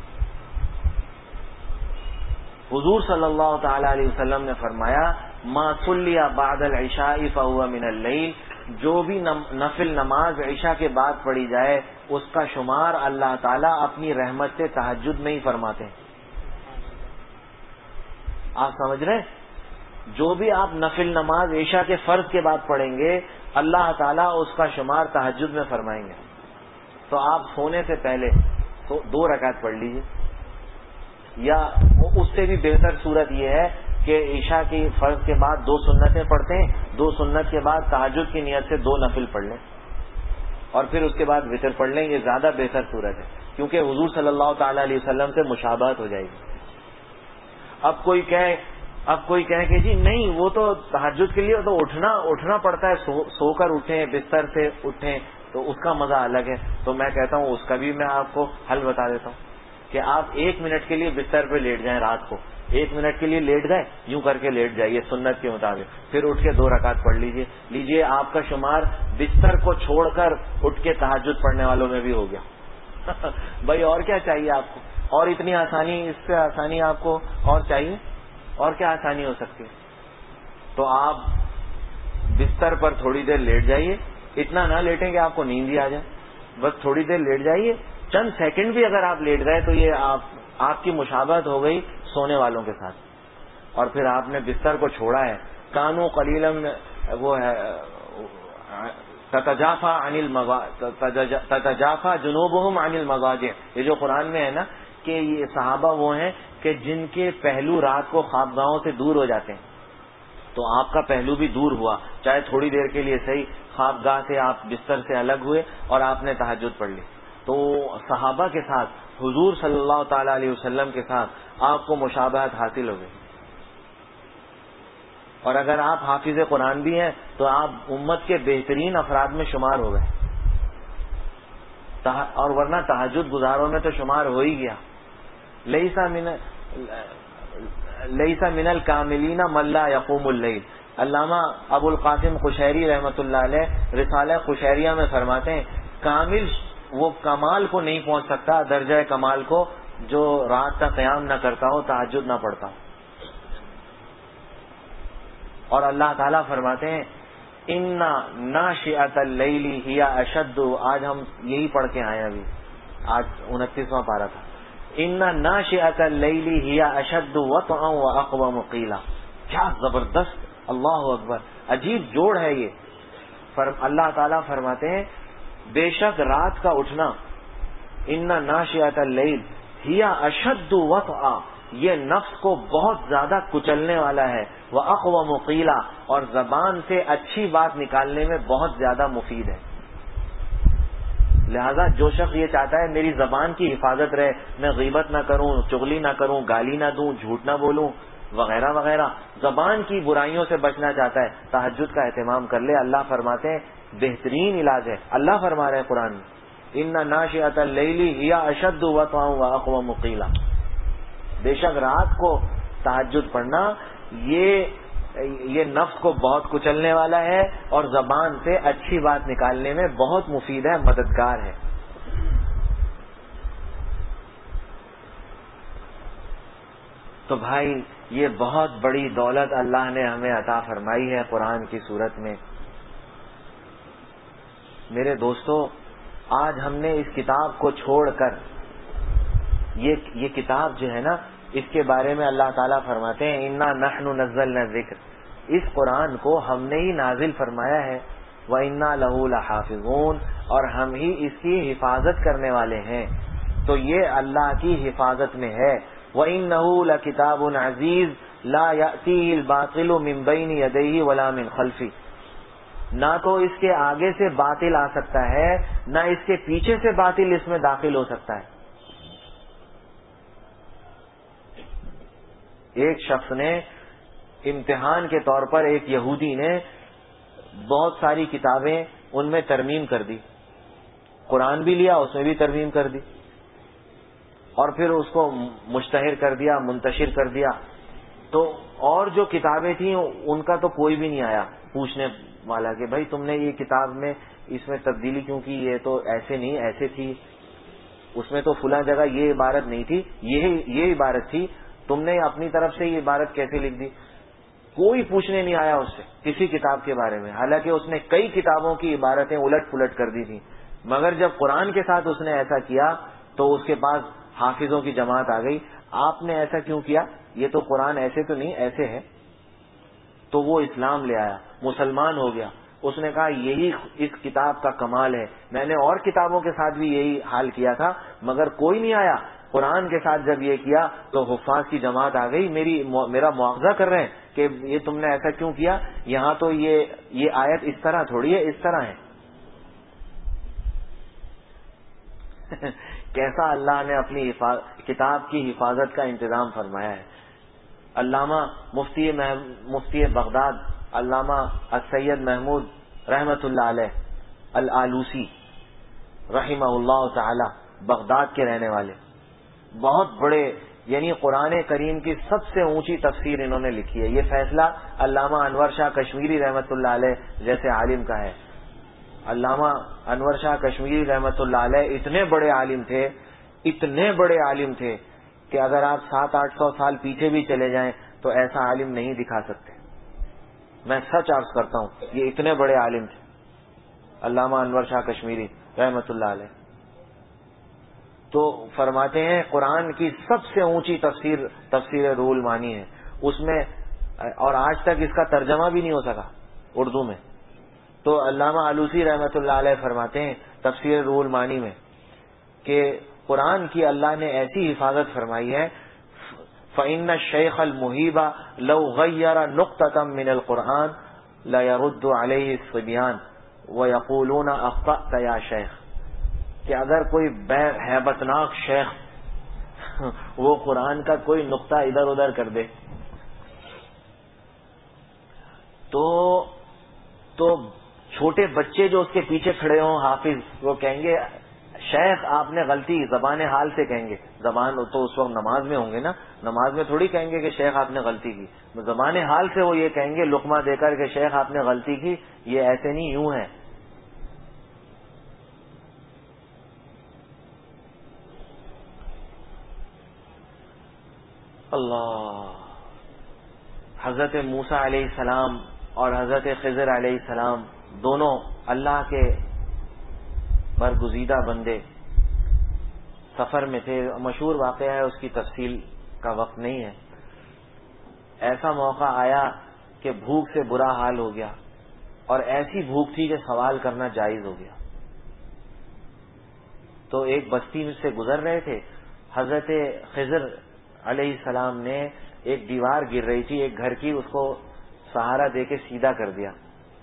حضور صلی اللہ تعالی علیہ وسلم نے فرمایا, ما صلی بعد العشاء فهو من اللیل, جو بھی نفل نماز عشاء کے بعد پڑھی جائے اس کا شمار اللہ تعالیٰ اپنی رحمت سے تہجد میں ہی فرماتے ہیں. آپ سمجھ رہے ہیں؟ جو بھی آپ نفل نماز عشاء کے فرض کے بعد پڑھیں گے اللہ تعالیٰ اس کا شمار تہجد میں فرمائیں گے. تو آپ سونے سے پہلے تو دو رکعت پڑھ لیجیے, یا اس سے بھی بہتر صورت یہ ہے کہ عشاء کی فرض کے بعد دو سنتیں پڑھتے ہیں, دو سنت کے بعد تہجد کی نیت سے دو نفل پڑھ لیں اور پھر اس کے بعد وتر پڑھ لیں. یہ زیادہ بہتر صورت ہے, کیونکہ حضور صلی اللہ تعالی علیہ وسلم سے مشابہت ہو جائے گی. اب کوئی کہے اب کوئی کہے کہ جی نہیں, وہ تو تہجد کے لیے تو اٹھنا اٹھنا پڑتا ہے, سو, سو کر اٹھیں, بستر سے اٹھیں, تو اس کا مزہ الگ ہے. تو میں کہتا ہوں اس کا بھی میں آپ کو حل بتا دیتا ہوں کہ آپ ایک منٹ کے لیے بستر پہ لیٹ جائیں. رات کو ایک منٹ کے لیے لیٹ گئے, یوں کر کے لیٹ جائیے سنت کے مطابق, پھر اٹھ کے دو رکعت پڑھ لیجئے. لیجئے آپ کا شمار بستر کو چھوڑ کر اٹھ کے تہجد پڑھنے والوں میں بھی ہو گیا. بھائی اور کیا چاہیے آپ کو؟ اور اتنی آسانی, اس سے آسانی آپ کو اور چاہیے؟ اور کیا آسانی ہو سکتی ہے؟ تو آپ بستر پر تھوڑی دیر لیٹ جائیے, اتنا نہ لیٹیں کہ آپ کو نیند ہی آ جائے, بس تھوڑی دیر لیٹ جائیے. چند سیکنڈ بھی اگر آپ لیٹ گئے تو یہ آپ آپ کی مشابہت ہو گئی سونے والوں کے ساتھ. اور پھر آپ نے بستر کو چھوڑا ہے. کانو قلیلم وہ ہے تتجافا عن المضاجع, تتجافا جنوبہم عن المضاجع, یہ جو قرآن میں ہے نا کہ یہ صحابہ وہ ہیں کہ جن کے پہلو رات کو خوابگاہوں سے دور ہو جاتے ہیں. تو آپ کا پہلو بھی دور ہوا, چاہے تھوڑی دیر کے لیے صحیح, خوابگاہ سے آپ بستر سے الگ ہوئے اور آپ نے تہجد پڑھ لی. تو صحابہ کے ساتھ حضور صلی اللہ تعالی علیہ وسلم کے ساتھ آپ کو مشابہت حاصل ہو گئی. اور اگر آپ حافظ قرآن بھی ہیں تو آپ امت کے بہترین افراد میں شمار ہو گئے. اور ورنہ تہجد گزاروں میں تو شمار ہو ہی گیا. لیسا من لیسا من الکاملین من لا یقوم اللیل. علامہ ابو القاسم قشیری رحمۃ اللہ علیہ رسالہ قشیریہ میں فرماتے ہیں, کامل وہ کمال کو نہیں پہنچ سکتا, درجہ کمال کو, جو رات کا قیام نہ کرتا ہو, تہجد نہ پڑھتا ہو. اور اللہ تعالیٰ فرماتے ہیں اِنَّ نَاشِئَةَ اللَّيْلِ هِيَ أَشَدُّ, آج ہم یہی پڑھ کے آئے ابھی, آج انتیسواں پارہ تھا. اِنَّ نَاشِئَةَ اللَّيْلِ هِيَ أَشَدُّ وَطْئًا وَأَقْوَمُ قِيلًا. کیا زبردست, اللہ اکبر, عجیب جوڑ ہے یہ. اللہ تعالیٰ فرماتے ہیں بے شک رات کا اٹھنا, اِنَّ نَاشِئَةَ اللَّيْلِ هِيَ أَشَدُّ وَطْئًا, یہ نفس کو بہت زیادہ کچلنے والا ہے. وَأَقْوَمُ قِيلًا, اور زبان سے اچھی بات نکالنے میں بہت زیادہ مفید ہے. لہذا جو شخص یہ چاہتا ہے میری زبان کی حفاظت رہے, میں غیبت نہ کروں, چغلی نہ کروں, گالی نہ دوں, جھوٹ نہ بولوں وغیرہ وغیرہ, زبان کی برائیوں سے بچنا چاہتا ہے, تہجد کا اہتمام کر لے. اللہ فرماتے ہیں بہترین علاج ہے. اللہ فرما رہے ہیں قرآن میں اِنَّ نَاشِئَةَ اللَّيْلِ هِيَ أَشَدُّ وَطْئًا وَأَقْوَمُ قِيلًا. بے شک رات کو تہجد پڑھنا یہ یہ نفس کو بہت کچلنے والا ہے اور زبان سے اچھی بات نکالنے میں بہت مفید ہے, مددگار ہے. تو بھائی یہ بہت بڑی دولت اللہ نے ہمیں عطا فرمائی ہے قرآن کی صورت میں. میرے دوستو, آج ہم نے اس کتاب کو چھوڑ کر, یہ یہ کتاب جو ہے نا, اس کے بارے میں اللہ تعالیٰ فرماتے ہیں اِنَّا نَحْنُ نَزَّلْنَا الذِّکْرَ, اس قرآن کو ہم نے ہی نازل فرمایا ہے. وَإِنَّا لَهُ لَحَافِظُونَ, اور ہم ہی اس کی حفاظت کرنے والے ہیں. تو یہ اللہ کی حفاظت میں ہے. وَإِنَّهُ لَكِتَابٌ عَزِیز, لا یأتیہ الباطل من بین یدیہ ولا من خلفہ، نہ تو اس کے آگے سے باطل آ سکتا ہے نہ اس کے پیچھے سے باطل اس میں داخل ہو سکتا ہے۔ ایک شخص نے امتحان کے طور پر، ایک یہودی نے بہت ساری کتابیں ان میں ترمیم کر دی، قرآن بھی لیا اس میں بھی ترمیم کر دی، اور پھر اس کو مشتہر کر دیا، منتشر کر دیا۔ تو اور جو کتابیں تھیں ان کا تو کوئی بھی نہیں آیا پوچھنے والا کہ بھائی تم نے یہ کتاب میں اس میں تبدیلی کیوں کی، یہ تو ایسے نہیں ایسے تھی، اس میں تو فلاں جگہ یہ عبارت نہیں تھی، یہ یہ عبارت تھی، تم نے اپنی طرف سے یہ عبارت کیسے لکھ دی؟ کوئی پوچھنے نہیں آیا اس سے کسی کتاب کے بارے میں، حالانکہ اس نے کئی کتابوں کی عبارتیں الٹ پلٹ کر دی تھیں، مگر جب قرآن کے ساتھ اس نے ایسا کیا تو اس کے پاس حافظوں کی جماعت آ گئی، آپ نے ایسا کیوں کیا، یہ تو قرآن ایسے تو نہیں ایسے ہے۔ تو وہ اسلام لے آیا، مسلمان ہو گیا۔ اس نے کہا یہی اس کتاب کا کمال ہے، میں نے اور کتابوں کے ساتھ بھی یہی حال کیا تھا مگر کوئی نہیں آیا، قرآن کے ساتھ جب یہ کیا تو حفاظ کی جماعت آ گئی، میری میرا مواخذہ کر رہے ہیں کہ یہ تم نے ایسا کیوں کیا، یہاں تو یہ یہ آیت اس طرح تھوڑی ہے، اس طرح ہے۔ کیسا اللہ نے اپنی کتاب کی حفاظت کا انتظام فرمایا ہے۔ علامہ مفتی مفتی بغداد علامہ السید محمود رحمت اللہ علیہ الآلوسی رحمہ اللہ تعالی، بغداد کے رہنے والے، بہت بڑے، یعنی قرآن کریم کی سب سے اونچی تفسیر انہوں نے لکھی ہے۔ یہ فیصلہ علامہ انور شاہ کشمیری رحمت اللہ علیہ جیسے عالم کا ہے۔ علامہ انور شاہ کشمیری رحمت اللہ علیہ اتنے بڑے عالم تھے، اتنے بڑے عالم تھے کہ اگر آپ سات آٹھ سو سال پیچھے بھی چلے جائیں تو ایسا عالم نہیں دکھا سکتے، میں سچ عرض کرتا ہوں، یہ اتنے بڑے عالم تھے علامہ انور شاہ کشمیری رحمت اللہ علیہ۔ تو فرماتے ہیں قرآن کی سب سے اونچی تفسیر تفسیر روح المعانی ہے، اس میں، اور آج تک اس کا ترجمہ بھی نہیں ہو سکا اردو میں۔ تو علامہ آلوسی رحمت اللہ علیہ فرماتے ہیں تفسیر روح المعانی میں کہ قرآن کی اللہ نے ایسی حفاظت فرمائی ہے، فَإِنَّ الشَّيْخَ الْمُحِيبَ لَوْ غَيَّرَ نُقْطَةً مِنَ الْقُرْآنِ لَيَرُدُّ عَلَيْهِ الصِّبْيَانُ وَيَقُولُونَ أَخْطَأْتَ يَا شَيْخ، کہ اگر کوئی ہیبتناک شیخ وہ قرآن کا کوئی نقطہ ادھر ادھر کر دے تو تو چھوٹے بچے جو اس کے پیچھے کھڑے ہوں حافظ، وہ کہیں گے شیخ آپ نے غلطی، زبان حال سے کہیں گے، زبان تو اس وقت نماز میں ہوں گے نا، نماز میں تھوڑی کہیں گے کہ شیخ آپ نے غلطی کی، زبان حال سے وہ یہ کہیں گے لقمہ دے کر کہ شیخ آپ نے غلطی کی، یہ ایسے نہیں یوں ہے۔ اللہ، حضرت موسیٰ علیہ السلام اور حضرت خضر علیہ السلام دونوں اللہ کے برگزیدہ بندے سفر میں تھے، مشہور واقعہ ہے، اس کی تفصیل کا وقت نہیں ہے۔ ایسا موقع آیا کہ بھوک سے برا حال ہو گیا، اور ایسی بھوک تھی کہ سوال کرنا جائز ہو گیا۔ تو ایک بستی میں سے گزر رہے تھے، حضرت خضر علیہ السلام نے ایک دیوار گر رہی تھی ایک گھر کی، اس کو سہارا دے کے سیدھا کر دیا۔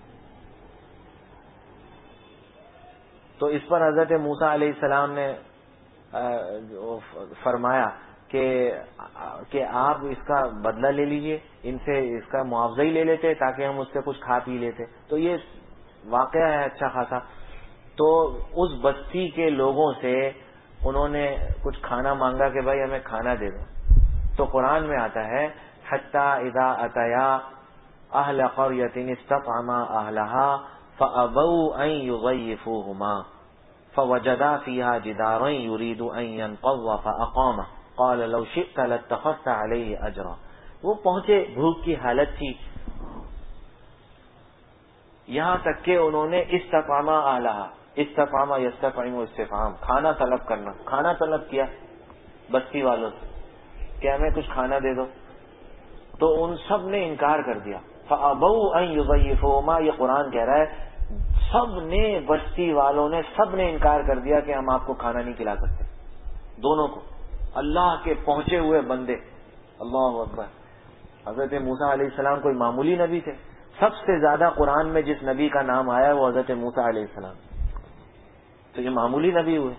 تو اس پر حضرت موسیٰ علیہ السلام نے فرمایا کہ کہ آپ اس کا بدلہ لے لیجئے، ان سے اس کا معاوضہ ہی لے لیتے تاکہ ہم اس سے کچھ کھا پی لیتے۔ تو یہ واقعہ ہے اچھا خاصا۔ تو اس بستی کے لوگوں سے انہوں نے کچھ کھانا مانگا کہ بھائی ہمیں کھانا دے دو۔ تو قرآن میں آتا ہے حتیٰ اذا اتیا اہل قریۃ استطعما اہلہا فابوا ان یضیفوہما فوجدا فیہا جدارا یرید ان ینقض فاقامہ قال لو شئت لاتخذت علیہ اجرا۔ وہ پہنچے، بھوک کی حالت تھی، یہاں تک کہ انہوں نے استطعما اہلہا، استطعما یستطعم استفعام، کھانا طلب کرنا، کھانا طلب کیا بستی والوں سے کہ ہمیں کچھ کھانا دے دو، تو ان سب نے انکار کر دیا۔ فَأَبَوْا أَن يُضَيِّفُوهُمَا، یہ قرآن کہہ رہا ہے سب نے، بستی والوں نے سب نے انکار کر دیا کہ ہم آپ کو کھانا نہیں کھلا سکتے، دونوں کو، اللہ کے پہنچے ہوئے بندے، اللہ اکبر۔ حضرت موسیٰ علیہ السلام کوئی معمولی نبی تھے؟ سب سے زیادہ قرآن میں جس نبی کا نام آیا ہے وہ حضرت موسیٰ علیہ السلام، تو یہ معمولی نبی ہوئے.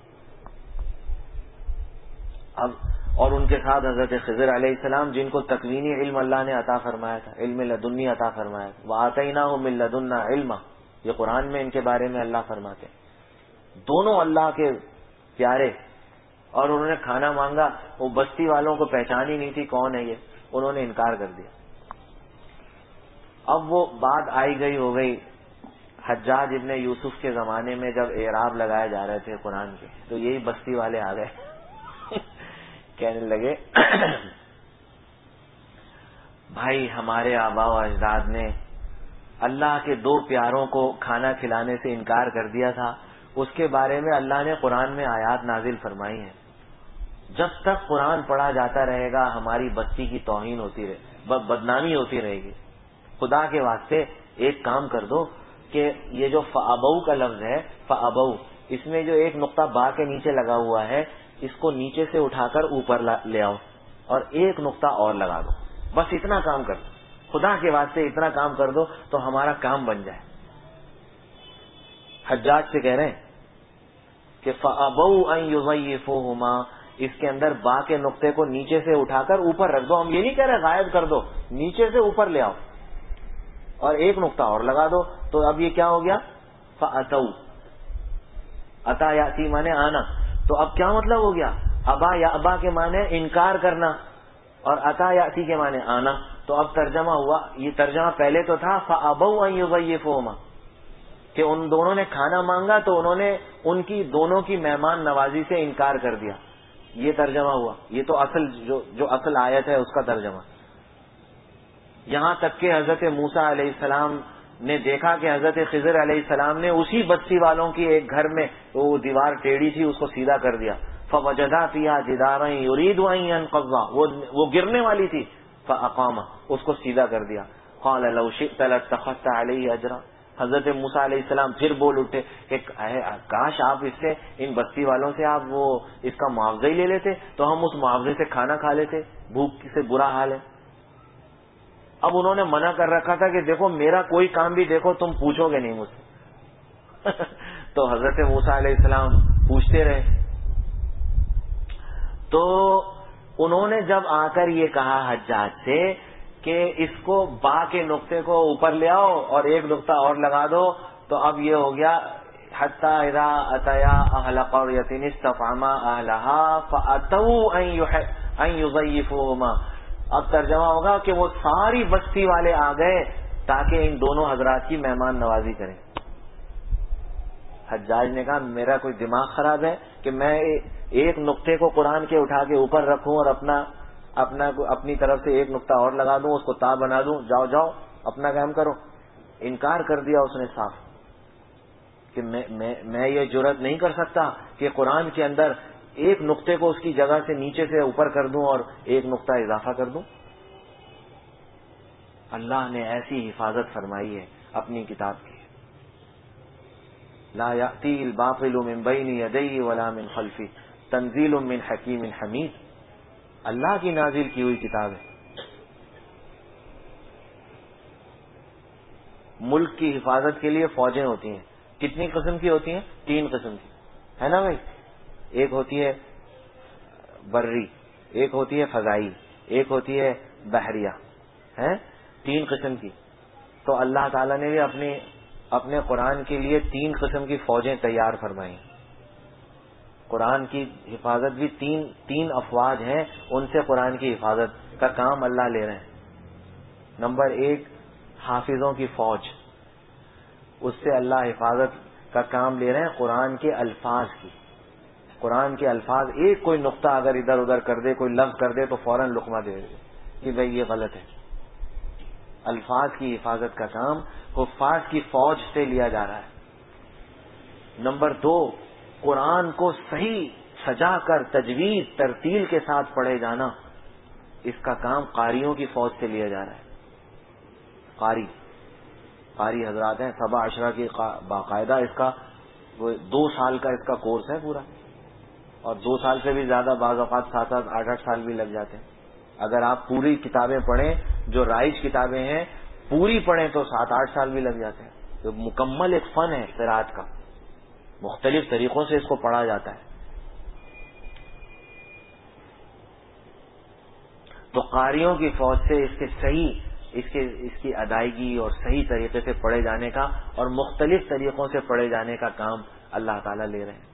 اب اور ان کے ساتھ حضرت خضر علیہ السلام جن کو تکوینی علم اللہ نے عطا فرمایا تھا، علم لدنی عطا فرمایا تھا. وَآتَيْنَاهُ مِن لَدُنَّا عِلْمًا، یہ قرآن میں ان کے بارے میں اللہ فرماتے ہیں. دونوں اللہ کے پیارے. اور انہوں نے کھانا مانگا، وہ بستی والوں کو پہچان ہی نہیں تھی کون ہے یہ، انہوں نے انکار کر دیا. اب وہ بات آئی گئی ہو گئی. حجاج ابن یوسف کے زمانے میں جب اعراب لگائے جا رہے تھے قرآن کے، تو یہی بستی والے آ گئے کہنے لگے بھائی ہمارے آبا و اجداد نے اللہ کے دو پیاروں کو کھانا کھلانے سے انکار کر دیا تھا، اس کے بارے میں اللہ نے قرآن میں آیات نازل فرمائی ہیں. جب تک قرآن پڑھا جاتا رہے گا ہماری بستی کی توہین ہوتی رہے، بدنامی ہوتی رہے گی. خدا کے واسطے ایک کام کر دو کہ یہ جو فَأَبَوْا کا لفظ ہے، فَأَبَوْا، اس میں جو ایک نقطہ با کے نیچے لگا ہوا ہے، اس کو نیچے سے اٹھا کر اوپر لے آؤ اور ایک نقطہ اور لگا دو. بس اتنا کام کر دو، خدا کے واسطے اتنا کام کر دو تو ہمارا کام بن جائے. حجاج سے کہہ رہے ہیں کہ فَأَبَوْا أَن يُضَيِّفُوهُمَا، اس کے اندر با کے نقطے کو نیچے سے اٹھا کر اوپر رکھ دو. ہم یہ نہیں کہہ رہے غائب کر دو، نیچے سے اوپر لے آؤ اور ایک نقطہ اور لگا دو. تو اب یہ کیا ہو گیا؟ فَأَتَوْا، عطا یاتی مانے آنا. تو اب کیا مطلب ہو گیا؟ ابا یا ابا کے معنی انکار کرنا اور عطا یاتی کے معنی آنا. تو اب ترجمہ ہوا، یہ ترجمہ پہلے تو تھا فَأَبَوْا أَن يُضَيِّفُوهُمَا، کہ ان دونوں نے کھانا مانگا تو انہوں نے ان کی دونوں کی مہمان نوازی سے انکار کر دیا. یہ ترجمہ ہوا. یہ تو اصل جو, جو اصل آیت ہے اس کا ترجمہ. یہاں تک کہ حضرت موسیٰ علیہ السلام نے دیکھا کہ حضرت خضر علیہ السلام نے اسی بستی والوں کی ایک گھر میں وہ دیوار ٹیڑھی تھی اس کو سیدھا کر دیا. فَوَجَدَا فِيهَا جِدَارًا يُرِيدُ أَن يَنقَضَّ، وہ گرنے والی تھی. فَأَقَامَ، اس کو سیدھا کر دیا. قَالَ لَوْ شِئْتَ لَاتَّخَذْتَ عَلَيْهِ أَجْرًا، حضرت موسیٰ علیہ السلام پھر بول اٹھے کہ کاش آپ اس سے، ان بستی والوں سے آپ وہ اس کا معاوضہ ہی لے لیتے تو ہم اس معاوضے سے کھانا کھا لیتے، بھوک سے برا حال ہے. اب انہوں نے منع کر رکھا تھا کہ دیکھو میرا کوئی کام بھی دیکھو تم پوچھو گے نہیں مجھ سے تو حضرت موسیٰ علیہ السلام پوچھتے رہے. تو انہوں نے جب آ کر یہ کہا حجاج سے کہ اس کو با کے نقطے کو اوپر لے آؤ اور ایک نقطہ اور لگا دو، تو اب یہ ہو گیا حتیٰ اذا اتیا اہل قریۃ استطعما اہلہا فاتوا ان یضیفوہما. اب ترجمہ ہوگا کہ وہ ساری بستی والے آ گئے تاکہ ان دونوں حضرات کی مہمان نوازی کریں. حجاج نے کہا میرا کوئی دماغ خراب ہے کہ میں ایک نقطے کو قرآن کے اٹھا کے اوپر رکھوں اور اپنا اپنا اپنی طرف سے ایک نقطہ اور لگا دوں، اس کو تا بنا دوں، جاؤ جاؤ اپنا کام کرو. انکار کر دیا اس نے صاف کہ میں میں, میں یہ جرات نہیں کر سکتا کہ قرآن کے اندر ایک نقطے کو اس کی جگہ سے نیچے سے اوپر کر دوں اور ایک نقطہ اضافہ کر دوں. اللہ نے ایسی حفاظت فرمائی ہے اپنی کتاب کی. لا یأتی الباطل من بین یدیہ ولا من خلفہ تنزیل من حکیم حمید. اللہ کی نازل کی ہوئی کتاب ہے. ملک کی حفاظت کے لیے فوجیں ہوتی ہیں. کتنی قسم کی ہوتی ہیں؟ تین قسم کی ہے نا بھائی. ایک ہوتی ہے بری، ایک ہوتی ہے فضائی، ایک ہوتی ہے بحریہ. ہے تین قسم کی. تو اللہ تعالیٰ نے بھی اپنے اپنے قرآن کے لیے تین قسم کی فوجیں تیار فرمائی. قرآن کی حفاظت بھی تین تین افواج ہیں، ان سے قرآن کی حفاظت کا کام اللہ لے رہے ہیں. نمبر ایک حافظوں کی فوج، اس سے اللہ حفاظت کا کام لے رہے ہیں قرآن کے الفاظ کی. قرآن کے الفاظ ایک کوئی نقطہ اگر ادھر ادھر کر دے، کوئی لفظ کر دے تو فوراً لقمہ دے دے کہ بھئی یہ غلط ہے. الفاظ کی حفاظت کا کام حفاظ کی فوج سے لیا جا رہا ہے. نمبر دو قرآن کو صحیح سجا کر تجوید ترتیل کے ساتھ پڑھے جانا، اس کا کام قاریوں کی فوج سے لیا جا رہا ہے. قاری قاری حضرات ہیں سبع عشرہ کی باقاعدہ اس کا وہ دو سال کا اس کا کورس ہے پورا، اور دو سال سے بھی زیادہ بعض اوقات سات سات آٹھ آٹھ سال بھی لگ جاتے ہیں. اگر آپ پوری کتابیں پڑھیں جو رائج کتابیں ہیں پوری پڑھیں تو سات آٹھ سال بھی لگ جاتے ہیں. تو مکمل ایک فن ہے قرات کا, مختلف طریقوں سے اس کو پڑھا جاتا ہے. تو قاریوں کی فوج سے اس کے صحیح اس کے اس کی ادائیگی اور صحیح طریقے سے پڑھے جانے کا اور مختلف طریقوں سے پڑھے جانے کا کام اللہ تعالیٰ لے رہے ہیں.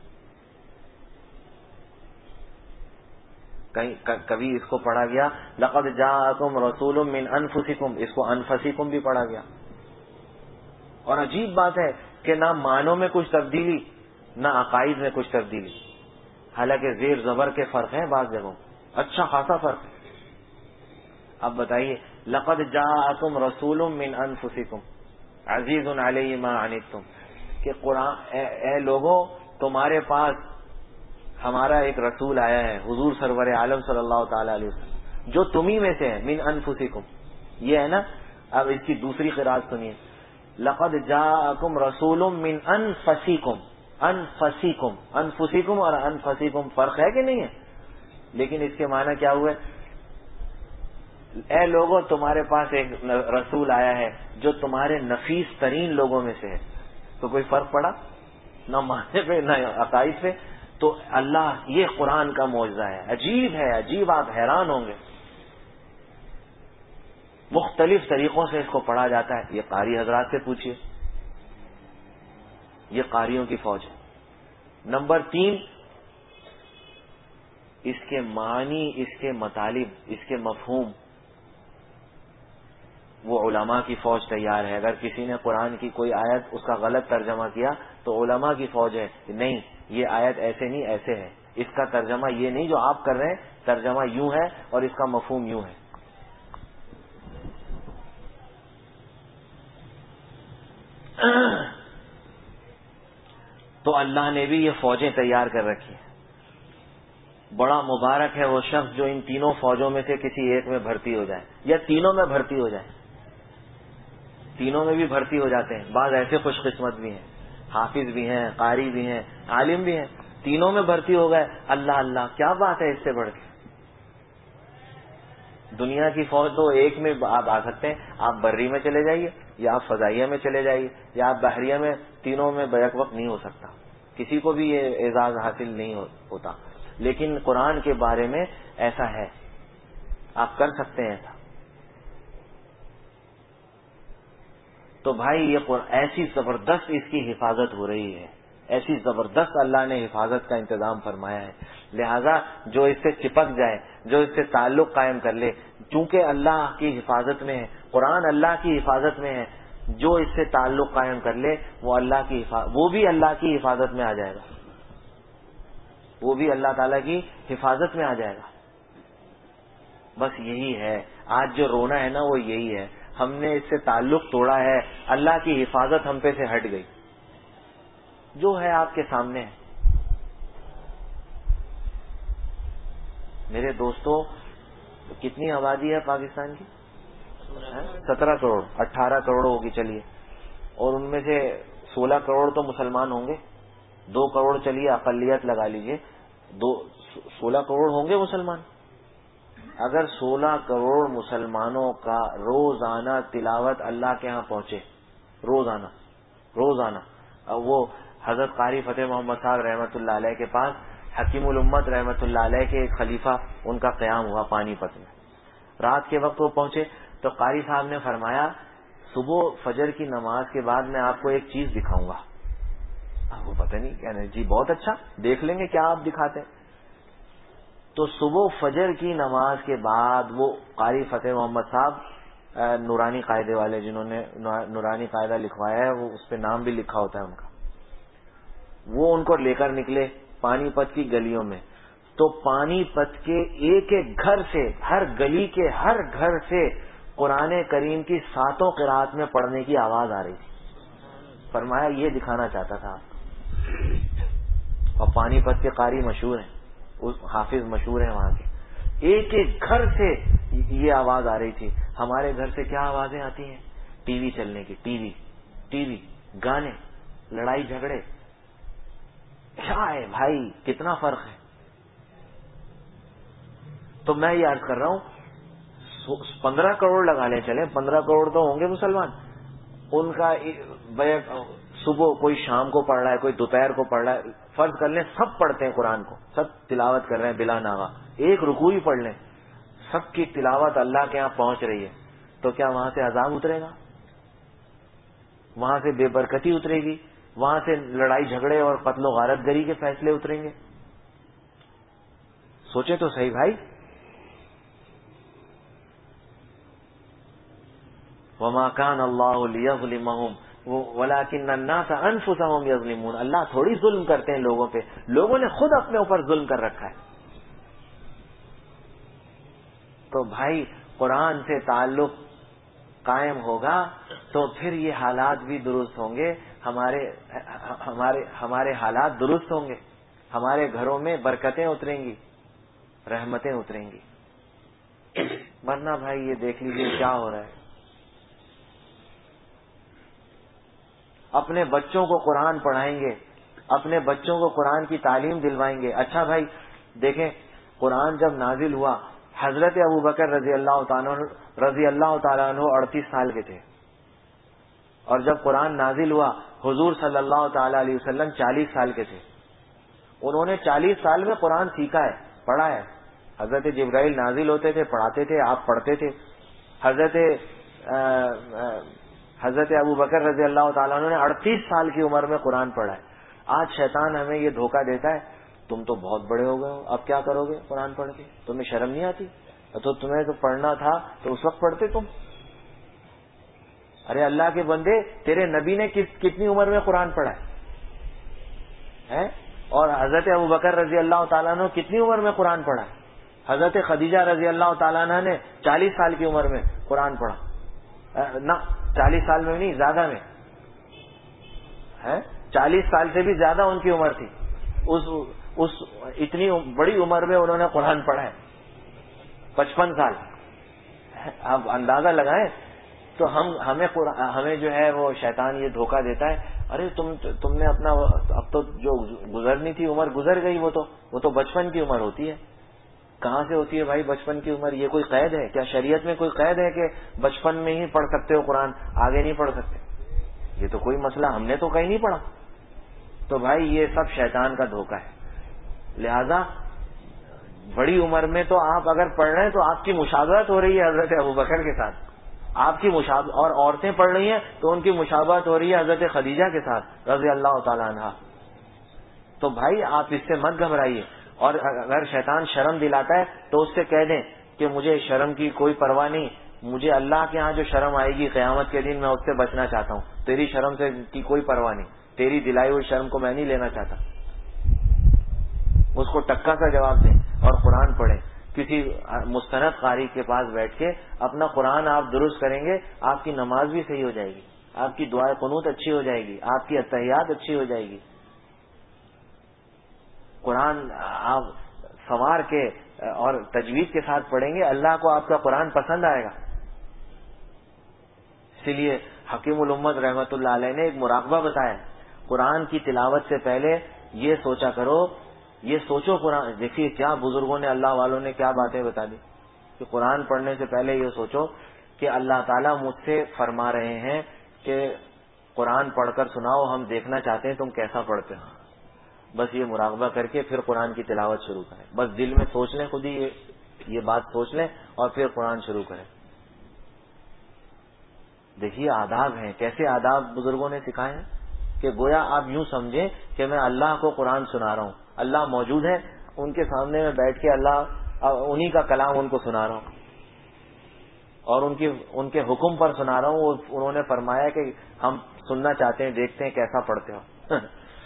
کہیں کبھی اس کو پڑھا گیا لقد جاءکم رسول من انفسکم, اس کو انفسکم بھی پڑھا گیا. اور عجیب بات ہے کہ نہ معنوں میں کچھ تبدیلی نہ عقائد میں کچھ تبدیلی, حالانکہ زیر زبر کے فرق ہیں بعض جگہوں, اچھا خاصا فرق ہے. اب بتائیے لقد جاءکم رسول من انفسکم عزیز علیہ ما عنتم, کہ قرآن اے, اے لوگوں تمہارے پاس ہمارا ایک رسول آیا ہے حضور سرور عالم صلی اللہ تعالی علیہ وسلم جو تمہیں میں سے ہے. من انفسکم یہ ہے نا. اب اس کی دوسری قرات سنیے لقد جاءکم رسول من انفسکم, انفسکم انفسکم اور انفسکم فرق ہے کہ نہیں ہے؟ لیکن اس کے معنی کیا ہوئے؟ اے لوگوں تمہارے پاس ایک رسول آیا ہے جو تمہارے نفیس ترین لوگوں میں سے ہے. تو کوئی فرق پڑا نہ معنی پہ نہ عقائد پہ. تو اللہ یہ قرآن کا معجزہ ہے, عجیب ہے, عجیب, آپ حیران ہوں گے. مختلف طریقوں سے اس کو پڑھا جاتا ہے. یہ قاری حضرات سے پوچھیے, یہ قاریوں کی فوج ہے. نمبر تین, اس کے معنی, اس کے مطالب, اس کے مفہوم وہ علماء کی فوج تیار ہے. اگر کسی نے قرآن کی کوئی آیت اس کا غلط ترجمہ کیا تو علماء کی فوج ہے کہ نہیں یہ آیت ایسے نہیں ایسے ہے, اس کا ترجمہ یہ نہیں جو آپ کر رہے ہیں, ترجمہ یوں ہے اور اس کا مفہوم یوں ہے. تو اللہ نے بھی یہ فوجیں تیار کر رکھی ہیں. بڑا مبارک ہے وہ شخص جو ان تینوں فوجوں میں سے کسی ایک میں بھرتی ہو جائے یا تینوں میں بھرتی ہو جائے. تینوں میں بھی بھرتی ہو جاتے ہیں. بعض ایسے خوش قسمت بھی ہیں, حافظ بھی ہیں, قاری بھی ہیں, عالم بھی ہیں, تینوں میں بھرتی ہو گئے. اللہ اللہ, کیا بات ہے اس سے بڑھ کے. دنیا کی فوج تو ایک میں آپ آ سکتے ہیں, آپ بری میں چلے جائیے یا آپ فضائیہ میں چلے جائیے یا آپ بحریہ میں, تینوں میں بیک وقت نہیں ہو سکتا. کسی کو بھی یہ اعزاز حاصل نہیں ہوتا. لیکن قرآن کے بارے میں ایسا ہے, آپ کر سکتے ہیں ایسا. تو بھائی یہ ایسی زبردست اس کی حفاظت ہو رہی ہے, ایسی زبردست اللہ نے حفاظت کا انتظام فرمایا ہے. لہذا جو اس سے چپک جائے, جو اس سے تعلق قائم کر لے, چونکہ اللہ کی حفاظت میں ہے, قرآن اللہ کی حفاظت میں ہے, جو اس سے تعلق قائم کر لے وہ اللہ کی حفاظت, وہ بھی اللہ کی حفاظت میں آ جائے گا, وہ بھی اللہ تعالیٰ کی حفاظت میں آ جائے گا. بس یہی ہے آج جو رونا ہے نا, وہ یہی ہے, ہم نے اس سے تعلق توڑا ہے, اللہ کی حفاظت ہم پہ سے ہٹ گئی. جو ہے آپ کے سامنے ہے. میرے دوستوں, کتنی آبادی ہے پاکستان کی؟ سترہ کروڑ, اٹھارہ کروڑ ہوگی چلیے, اور ان میں سے سولہ کروڑ تو مسلمان ہوں گے. دو کروڑ چلیے اقلیت لگا لیجئے, دو سولہ کروڑ ہوں گے مسلمان. اگر سولہ کروڑ مسلمانوں کا روزانہ تلاوت اللہ کے ہاں پہنچے, روزانہ روزانہ وہ حضرت قاری فتح محمد صاحب رحمۃ اللہ علیہ کے پاس حکیم الامت رحمۃ اللہ علیہ کے ایک خلیفہ ان کا قیام ہوا پانی پت میں. رات کے وقت وہ پہنچے تو قاری صاحب نے فرمایا صبح فجر کی نماز کے بعد میں آپ کو ایک چیز دکھاؤں گا. وہ پتہ نہیں کہنے, جی بہت اچھا, دیکھ لیں گے کیا آپ دکھاتے. تو صبح فجر کی نماز کے بعد وہ قاری فتح محمد صاحب نورانی قاعدے والے, جنہوں نے نورانی قاعدہ لکھوایا ہے, وہ اس پہ نام بھی لکھا ہوتا ہے ان کا, وہ ان کو لے کر نکلے پانی پت کی گلیوں میں. تو پانی پت کے ایک ایک گھر سے, ہر گلی کے ہر گھر سے قرآن کریم کی ساتوں قرات میں پڑھنے کی آواز آ رہی تھی. فرمایا یہ دکھانا چاہتا تھا آپ. اور پانی پت کے قاری مشہور ہیں, حافظ مشہور ہیں وہاں کے. ایک ایک گھر سے یہ آواز آ رہی تھی. ہمارے گھر سے کیا آوازیں آتی ہیں؟ ٹی وی چلنے کی, ٹی وی ٹی وی گانے, لڑائی جھگڑے. کیا ہے بھائی, کتنا فرق ہے. تو میں یہ عرض کر رہا ہوں پندرہ کروڑ لگا لیں، چلیں پندرہ کروڑ تو ہوں گے مسلمان، ان کا صبح کوئی شام کو پڑھ رہا ہے، کوئی دوپہر کو پڑھ رہا ہے، فرض کر لیں سب پڑھتے ہیں قرآن کو، سب تلاوت کر رہے ہیں بلا ناغہ، ایک رکوع ہی پڑھ لیں، سب کی تلاوت اللہ کے یہاں پہنچ رہی ہے، تو کیا وہاں سے عذاب اترے گا؟ وہاں سے بے برکتی اترے گی؟ وہاں سے لڑائی جھگڑے اور قتل و غارت گری کے فیصلے اتریں گے؟ سوچے تو صحیح بھائی. وما كان الله ليظلمهم ولكن الناس انفسهم يظلمون. اللہ تھوڑی ظلم کرتے ہیں لوگوں پہ، لوگوں نے خود اپنے اوپر ظلم کر رکھا ہے. تو بھائی قرآن سے تعلق قائم ہوگا تو پھر یہ حالات بھی درست ہوں گے، ہمارے ہمارے ہمارے حالات درست ہوں گے، ہمارے گھروں میں برکتیں اتریں گی، رحمتیں اتریں گی. ورنہ بھائی یہ دیکھ لیجیے کیا ہو رہا ہے. اپنے بچوں کو قرآن پڑھائیں گے، اپنے بچوں کو قرآن کی تعلیم دلوائیں گے. اچھا بھائی دیکھیں، قرآن جب نازل ہوا حضرت ابو بکر رضی اللہ تعالیٰ رضی اللہ تعالیٰ عنہ اڑتیس سال کے تھے، اور جب قرآن نازل ہوا حضور صلی اللہ تعالی علیہ وسلم چالیس سال کے تھے. انہوں نے چالیس سال میں قرآن سیکھا ہے، پڑھا ہے. حضرت جبرائیل نازل ہوتے تھے، پڑھاتے تھے، آپ پڑھتے تھے. حضرت حضرت ابو بکر رضی اللہ تعالیٰ عنہ نے اڑتیس سال کی عمر میں قرآن پڑھا ہے. آج شیطان ہمیں یہ دھوکہ دیتا ہے، تم تو بہت بڑے ہو گئے ہو، اب کیا کرو گے قرآن پڑھ کے؟ تمہیں شرم نہیں آتی؟ تو تمہیں تو پڑھنا تھا تو اس وقت پڑھتے تم. ارے اللہ کے بندے، تیرے نبی نے کتنی عمر میں قرآن پڑھا ہے؟ اور حضرت ابو بکر رضی اللہ تعالیٰ عنہ کتنی عمر میں قرآن پڑھا؟ حضرت خدیجہ رضی اللہ تعالیٰ عنہ نے چالیس سال کی عمر میں قرآن پڑھا. نہ چالیس سال میں نہیں، زیادہ میں ہے، چالیس سال سے بھی زیادہ ان کی عمر تھی. اس اس اتنی بڑی عمر میں انہوں نے قرآن پڑھا ہے. پچپن سال. آپ اندازہ لگائیں. تو ہم ہمیں ہمیں جو ہے وہ شیطان یہ دھوکہ دیتا ہے، ارے تم تم نے اپنا اب تو جو گزرنی تھی عمر گزر گئی، وہ تو وہ تو بچپن کی عمر ہوتی ہے. کہاں سے ہوتی ہے بھائی بچپن کی عمر؟ یہ کوئی قید ہے کیا؟ شریعت میں کوئی قید ہے کہ بچپن میں ہی پڑھ سکتے ہو قرآن، آگے نہیں پڑھ سکتے؟ یہ تو کوئی مسئلہ ہم نے تو کہیں نہیں پڑھا. تو بھائی یہ سب شیطان کا دھوکہ ہے. لہذا بڑی عمر میں تو آپ اگر پڑھ رہے ہیں تو آپ کی مشابہت ہو رہی ہے حضرت ابوبکر کے ساتھ، آپ کی مشابہت، اور عورتیں پڑھ رہی ہیں تو ان کی مشابہت ہو رہی ہے حضرت خدیجہ کے ساتھ رضی اللہ تعالیٰ عنہا. تو بھائی آپ اس سے مت گھبرائیے. اور اگر شیطان شرم دلاتا ہے تو اس سے کہہ دیں کہ مجھے شرم کی کوئی پرواہ نہیں، مجھے اللہ کے ہاں جو شرم آئے گی قیامت کے دن میں اس سے بچنا چاہتا ہوں، تیری شرم سے کی کوئی پرواہ نہیں، تیری دلائی ہوئی شرم کو میں نہیں لینا چاہتا. اس کو ٹکا سا جواب دیں اور قرآن پڑھیں. کسی مستند قاری کے پاس بیٹھ کے اپنا قرآن آپ درست کریں گے، آپ کی نماز بھی صحیح ہو جائے گی، آپ کی دعائے قنوت اچھی ہو جائے گی، آپ کی اتحیات اچھی ہو جائے گی. قرآن آپ سنوار کے اور تجوید کے ساتھ پڑھیں گے، اللہ کو آپ کا قرآن پسند آئے گا. اسی لیے حکیم الامت رحمت اللہ علیہ نے ایک مراقبہ بتایا، قرآن کی تلاوت سے پہلے یہ سوچا کرو، یہ سوچو قرآن. دیکھیے کیا بزرگوں نے، اللہ والوں نے کیا باتیں بتا دی کہ قرآن پڑھنے سے پہلے یہ سوچو کہ اللہ تعالیٰ مجھ سے فرما رہے ہیں کہ قرآن پڑھ کر سناؤ، ہم دیکھنا چاہتے ہیں تم کیسا پڑھتے ہو. بس یہ مراقبہ کر کے پھر قرآن کی تلاوت شروع کریں. بس دل میں سوچ لیں، خود ہی یہ, یہ بات سوچ لیں اور پھر قرآن شروع کریں. دیکھیے آداب ہیں، کیسے آداب بزرگوں نے سکھائے ہیں کہ گویا آپ یوں سمجھیں کہ میں اللہ کو قرآن سنا رہا ہوں، اللہ موجود ہے، ان کے سامنے میں بیٹھ کے اللہ انہی کا کلام ان کو سنا رہا ہوں اور ان کی ان کے حکم پر سنا رہا ہوں. انہوں نے فرمایا کہ ہم سننا چاہتے ہیں، دیکھتے ہیں کیسا پڑھتے ہو.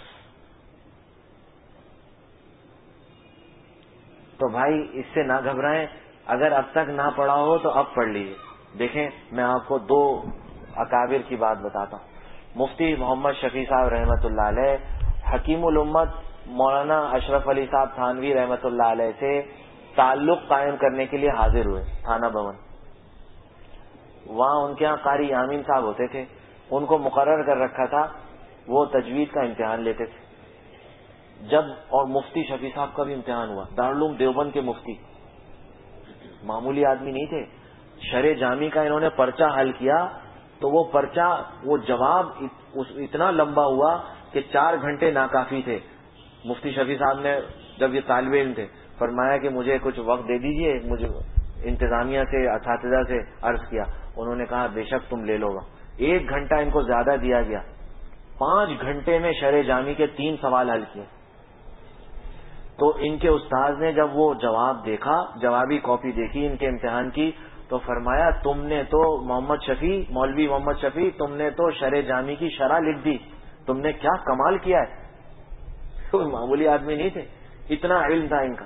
تو بھائی اس سے نہ گھبرائیں، اگر اب تک نہ پڑھا ہو تو اب پڑھ لیجیے. دیکھیں میں آپ کو دو اکابر کی بات بتاتا ہوں. مفتی محمد شفیع صاحب رحمۃ اللہ علیہ حکیم الامت مولانا اشرف علی صاحب تھانوی رحمۃ اللہ علیہ سے تعلق قائم کرنے کے لیے حاضر ہوئے تھانہ بھون. وہاں ان کے ہاں قاری یامین صاحب ہوتے تھے، ان کو مقرر کر رکھا تھا، وہ تجوید کا امتحان لیتے تھے. جب اور مفتی شفیع صاحب کا بھی امتحان ہوا، دارالعلوم دیوبند کے مفتی. معمولی آدمی نہیں تھے. شرع جامی کا انہوں نے پرچہ حل کیا تو وہ پرچہ وہ جواب اتنا لمبا ہوا کہ چار گھنٹے ناکافی تھے. مفتی شفیع صاحب نے جب یہ طالب علم تھے فرمایا کہ مجھے کچھ وقت دے دیجئے, مجھے انتظامیہ سے اساتذہ سے عرض کیا. انہوں نے کہا بے شک تم لے لو گا. ایک گھنٹہ ان کو زیادہ دیا گیا, پانچ گھنٹے میں شرع جامی کے تین سوال حل کیے. تو ان کے استاذ نے جب وہ جواب دیکھا, جوابی کاپی دیکھی ان کے امتحان کی, تو فرمایا تم نے تو محمد شفیع, مولوی محمد شفیع, تم نے تو شرع جامی کی شرح لکھ دی, تم نے کیا کمال کیا ہے. کوئی معمولی آدمی نہیں تھے, اتنا علم تھا ان کا.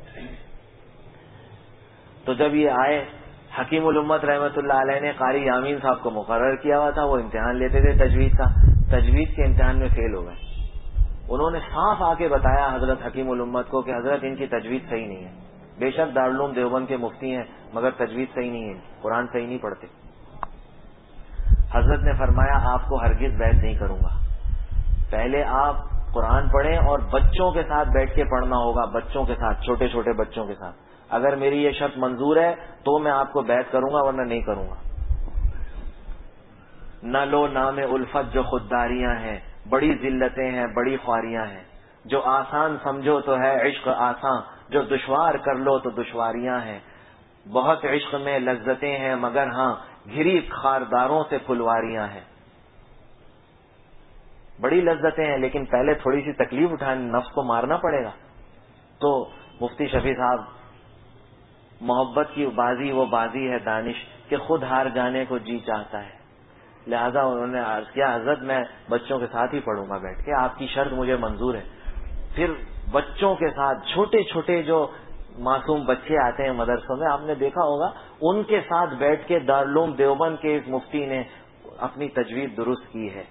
تو جب یہ آئے, حکیم الامت رحمت اللہ علیہ نے قاری یامین صاحب کو مقرر کیا ہوا تھا, وہ امتحان لیتے تھے تجوید کا. تجوید کے امتحان میں فیل ہو گئے. انہوں نے صاف آ کے بتایا حضرت حکیم الامت کو کہ حضرت ان کی تجوید صحیح نہیں ہے. بے شک دارالعلوم دیوبند کے مفتی ہیں مگر تجوید صحیح نہیں ہے, قرآن صحیح نہیں پڑھتے. حضرت نے فرمایا آپ کو ہرگز بیعت نہیں کروں گا, پہلے آپ قرآن پڑھیں اور بچوں کے ساتھ بیٹھ کے پڑھنا ہوگا, بچوں کے ساتھ, چھوٹے چھوٹے بچوں کے ساتھ. اگر میری یہ شرط منظور ہے تو میں آپ کو بیعت کروں گا, ورنہ نہیں کروں گا. نہ لو نام الفت جو خودداریاں ہیں, بڑی ذلتیں ہیں بڑی خواریاں ہیں. جو آسان سمجھو تو ہے عشق آسان, جو دشوار کر لو تو دشواریاں ہیں. بہت عشق میں لذتیں ہیں مگر ہاں گھری خارداروں سے پھلواریاں ہیں. بڑی لذتیں ہیں لیکن پہلے تھوڑی سی تکلیف اٹھانی, نفس کو مارنا پڑے گا. تو مفتی شفیع صاحب, محبت کی بازی وہ بازی ہے دانش کہ خود ہار جانے کو جی چاہتا ہے. لہذا انہوں نے عرض کیا حضرت میں بچوں کے ساتھ ہی پڑھوں گا بیٹھ کے, آپ کی شرط مجھے منظور ہے. پھر بچوں کے ساتھ, چھوٹے چھوٹے جو معصوم بچے آتے ہیں مدرسوں میں, آپ نے دیکھا ہوگا, ان کے ساتھ بیٹھ کے دارالعلوم دیوبند کے اس مفتی نے اپنی تجوید درست کی ہے.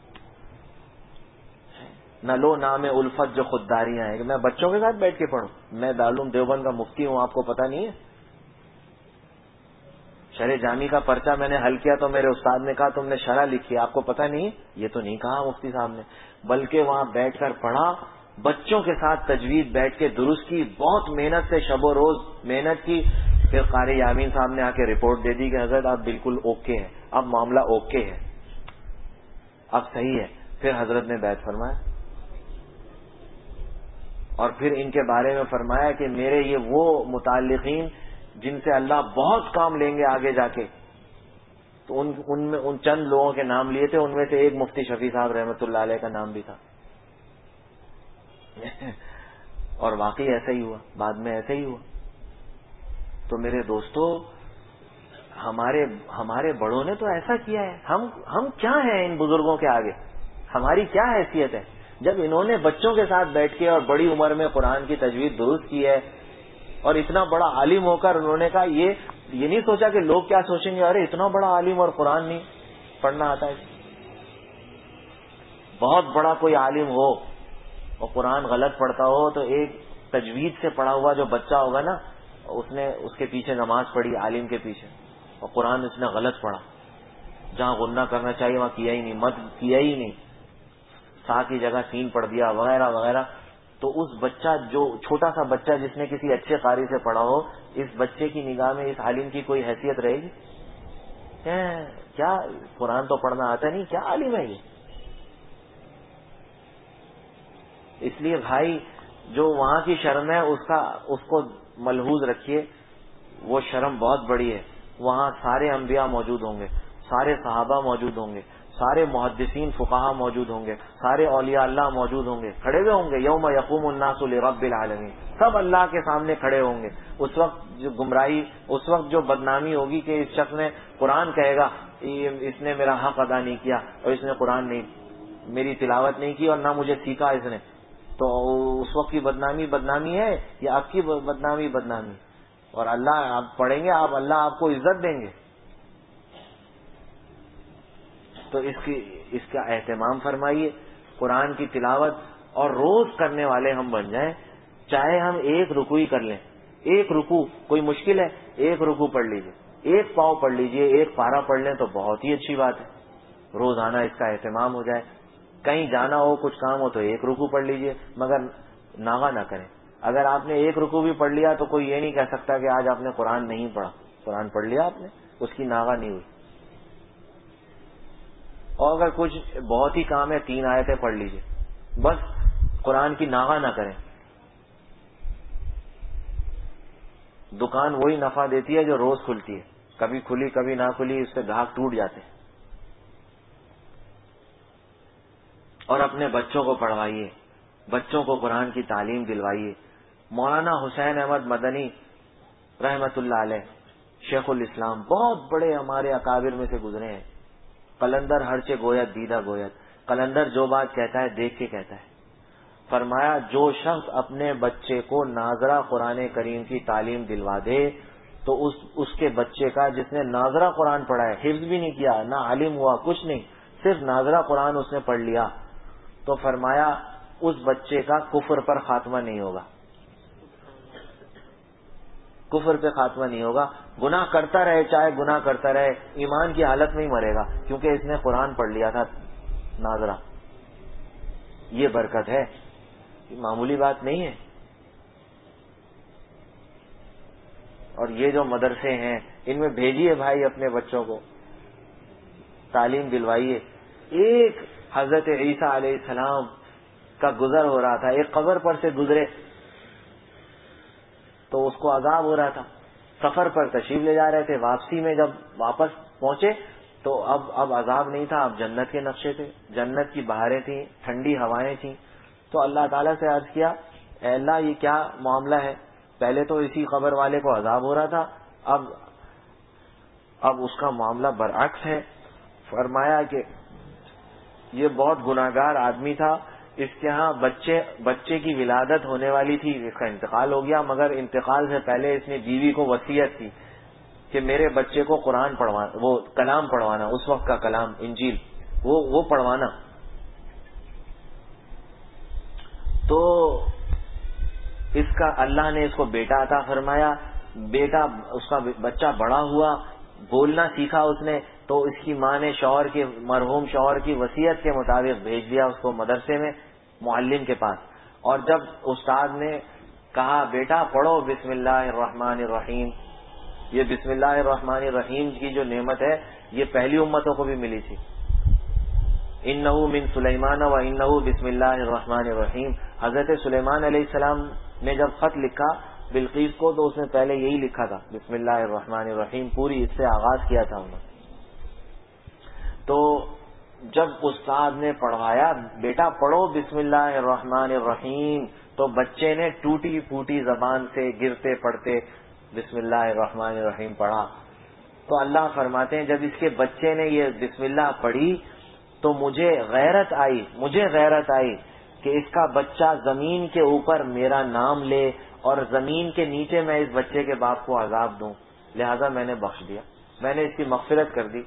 نہ لو نام الفت جو خودداریاں ہیں, کہ میں بچوں کے ساتھ بیٹھ کے پڑھوں. میں دارالعلوم دیوبند کا مفتی ہوں, آپ کو پتہ نہیں ہے. شرع جامی کا پرچہ میں نے حل کیا تو میرے استاد نے کہا تم نے شرح لکھی, آپ کو پتہ نہیں ہے. یہ تو نہیں کہا مفتی صاحب نے, بلکہ وہاں بیٹھ کر پڑھا, بچوں کے ساتھ تجوید بیٹھ کے درست کی, بہت محنت سے شب و روز محنت کی. پھر قاری یامین صاحب نے آ کے رپورٹ دے دی کہ حضرت آپ بالکل اوکے ہیں, اب معاملہ اوکے ہے, اب صحیح ہے. پھر حضرت نے بیعت فرمایا اور پھر ان کے بارے میں فرمایا کہ میرے یہ وہ متعلقین جن سے اللہ بہت کام لیں گے آگے جا کے. تو ان ان میں ان چند لوگوں کے نام لیے تھے, ان میں سے ایک مفتی شفیع صاحب رحمۃ اللہ علیہ کا نام بھی تھا. اور واقعی ایسا ہی ہوا, بعد میں ایسا ہی ہوا. تو میرے دوستو, ہمارے ہمارے بڑوں نے تو ایسا کیا ہے, ہم ہم کیا ہیں ان بزرگوں کے آگے, ہماری کیا حیثیت ہے. جب انہوں نے بچوں کے ساتھ بیٹھ کے اور بڑی عمر میں قرآن کی تجوید درست کی ہے, اور اتنا بڑا عالم ہو کر انہوں نے کہا, یہ یہ نہیں سوچا کہ لوگ کیا سوچیں گے, ارے اتنا بڑا عالم اور قرآن نہیں پڑھنا آتا ہے. بہت بڑا کوئی عالم ہو اور قرآن غلط پڑھتا ہو تو ایک تجوید سے پڑھا ہوا جو بچہ ہوگا نا, اس نے اس کے پیچھے نماز پڑھی عالم کے پیچھے, اور قرآن اس نے غلط پڑھا, جہاں غنہ کرنا چاہیے وہاں کیا ہی نہیں, مد کیا ہی نہیں, سا کی جگہ سین پڑھ دیا وغیرہ وغیرہ. تو اس بچہ, جو چھوٹا سا بچہ جس نے کسی اچھے قاری سے پڑھا ہو, اس بچے کی نگاہ میں اس عالم کی کوئی حیثیت رہے گی؟ کیا قرآن تو پڑھنا آتا نہیں, کیا عالم ہے یہ. اس لیے بھائی جو وہاں کی شرم ہے اس کا اس کو ملحوظ رکھیے, وہ شرم بہت بڑی ہے. وہاں سارے انبیاء موجود ہوں گے, سارے صحابہ موجود ہوں گے, سارے محدثین فقہا موجود ہوں گے, سارے اولیاء اللہ موجود ہوں گے, کھڑے ہوئے ہوں گے. یوم یقوم الناس لرب العالمین, سب اللہ کے سامنے کھڑے ہوں گے. اس وقت جو گمراہی, اس وقت جو بدنامی ہوگی کہ اس شخص نے قرآن کہے گا اس نے میرا حق ادا نہیں کیا, اور اس نے قرآن نہیں, میری تلاوت نہیں کی اور نہ مجھے سیکھا اس نے, تو اس وقت کی بدنامی بدنامی ہے یا آپ کی بدنامی بدنامی. اور اللہ آپ پڑھیں گے, آپ اللہ آپ کو عزت دیں گے. تو اس کی اس کا اہتمام فرمائیے, قرآن کی تلاوت اور روز کرنے والے ہم بن جائیں. چاہے ہم ایک رکوع ہی کر لیں, ایک رکوع کوئی مشکل ہے, ایک رکوع پڑھ لیجئے, ایک پاؤں پڑھ لیجئے, ایک پارا پڑھ لیں تو بہت ہی اچھی بات ہے. روزانہ اس کا اہتمام ہو جائے. کہیں جانا ہو, کچھ کام ہو تو ایک رکوع پڑھ لیجئے, مگر ناغہ نہ کریں. اگر آپ نے ایک رکوع بھی پڑھ لیا تو کوئی یہ نہیں کہہ سکتا کہ آج آپ نے قرآن نہیں پڑھا. قرآن پڑھ لیا آپ نے, اس کی ناغہ نہیں ہوئی. اور اگر کچھ بہت ہی کام ہے, تین آیتیں پڑھ لیجئے, بس قرآن کی ناغہ نہ کریں. دکان وہی نفع دیتی ہے جو روز کھلتی ہے, کبھی کھلی کبھی نہ کھلی, اس سے گاہک ٹوٹ جاتے ہیں. اور اپنے بچوں کو پڑھوائیے, بچوں کو قرآن کی تعلیم دلوائیے. مولانا حسین احمد مدنی رحمت اللہ علیہ, شیخ الاسلام, بہت بڑے ہمارے اکابر میں سے گزرے ہیں. قلندر ہرچے گویت دیدہ گویت, قلندر جو بات کہتا ہے دیکھ کے کہتا ہے. فرمایا جو شخص اپنے بچے کو ناظرہ قرآن کریم کی تعلیم دلوا دے تو اس اس کے بچے کا, جس نے ناظرہ قرآن پڑھا ہے, حفظ بھی نہیں کیا, نہ عالم ہوا, کچھ نہیں, صرف ناظرہ قرآن اس نے پڑھ لیا, تو فرمایا اس بچے کا کفر پر خاتمہ نہیں ہوگا, کفر پہ خاتمہ نہیں ہوگا. گناہ کرتا رہے, چاہے گناہ کرتا رہے, ایمان کی حالت میں ہی مرے گا, کیونکہ اس نے قرآن پڑھ لیا تھا ناظرہ. یہ برکت ہے, معمولی بات نہیں ہے. اور یہ جو مدرسے ہیں ان میں بھیجیے بھائی اپنے بچوں کو, تعلیم دلوائیے. ایک حضرت عیسیٰ علیہ السلام کا گزر ہو رہا تھا, ایک قبر پر سے گزرے تو اس کو عذاب ہو رہا تھا. سفر پر تشریف لے جا رہے تھے, واپسی میں جب واپس پہنچے تو اب اب عذاب نہیں تھا, اب جنت کے نقشے تھے, جنت کی بہاریں تھیں, ٹھنڈی ہوائیں تھیں. تو اللہ تعالیٰ سے عرض کیا, اے اللہ یہ کیا معاملہ ہے, پہلے تو اسی قبر والے کو عذاب ہو رہا تھا, اب اب اس کا معاملہ برعکس ہے. فرمایا کہ یہ بہت گناہگار آدمی تھا, اس کے ہاں بچے بچے کی ولادت ہونے والی تھی, اس کا انتقال ہو گیا, مگر انتقال سے پہلے اس نے بیوی کو وصیت کی کہ میرے بچے کو قرآن پڑھوانا, وہ کلام پڑھوانا, اس وقت کا کلام انجیل وہ وہ پڑھوانا. تو اس کا اللہ نے اس کو بیٹا عطا فرمایا. بیٹا اس کا بچہ بڑا ہوا, بولنا سیکھا اس نے, تو اس کی ماں نے شوہر کے مرحوم شوہر کی وصیت کے مطابق بھیج دیا اس کو مدرسے میں معلم کے پاس. اور جب استاد نے کہا بیٹا پڑھو بسم اللہ الرحمن الرحیم, یہ بسم اللہ الرحمن الرحیم کی جو نعمت ہے یہ پہلی امتوں کو بھی ملی تھی. انہو من سلیمان و انہو بسم اللہ الرحمن الرحیم. حضرت سلیمان علیہ السلام نے جب خط لکھا بلقیس کو تو اس نے پہلے یہی لکھا تھا, بسم اللہ الرحمن الرحیم, پوری اس سے آغاز کیا تھا انہوں. تو جب استاد نے پڑھوایا بیٹا پڑھو بسم اللہ الرحمن الرحیم, تو بچے نے ٹوٹی پھوٹی زبان سے گرتے پڑتے بسم اللہ الرحمن الرحیم پڑھا. تو اللہ فرماتے ہیں جب اس کے بچے نے یہ بسم اللہ پڑھی تو مجھے غیرت آئی مجھے غیرت آئی کہ اس کا بچہ زمین کے اوپر میرا نام لے اور زمین کے نیچے میں اس بچے کے باپ کو عذاب دوں, لہذا میں نے بخش دیا, میں نے اس کی مغفرت کر دی.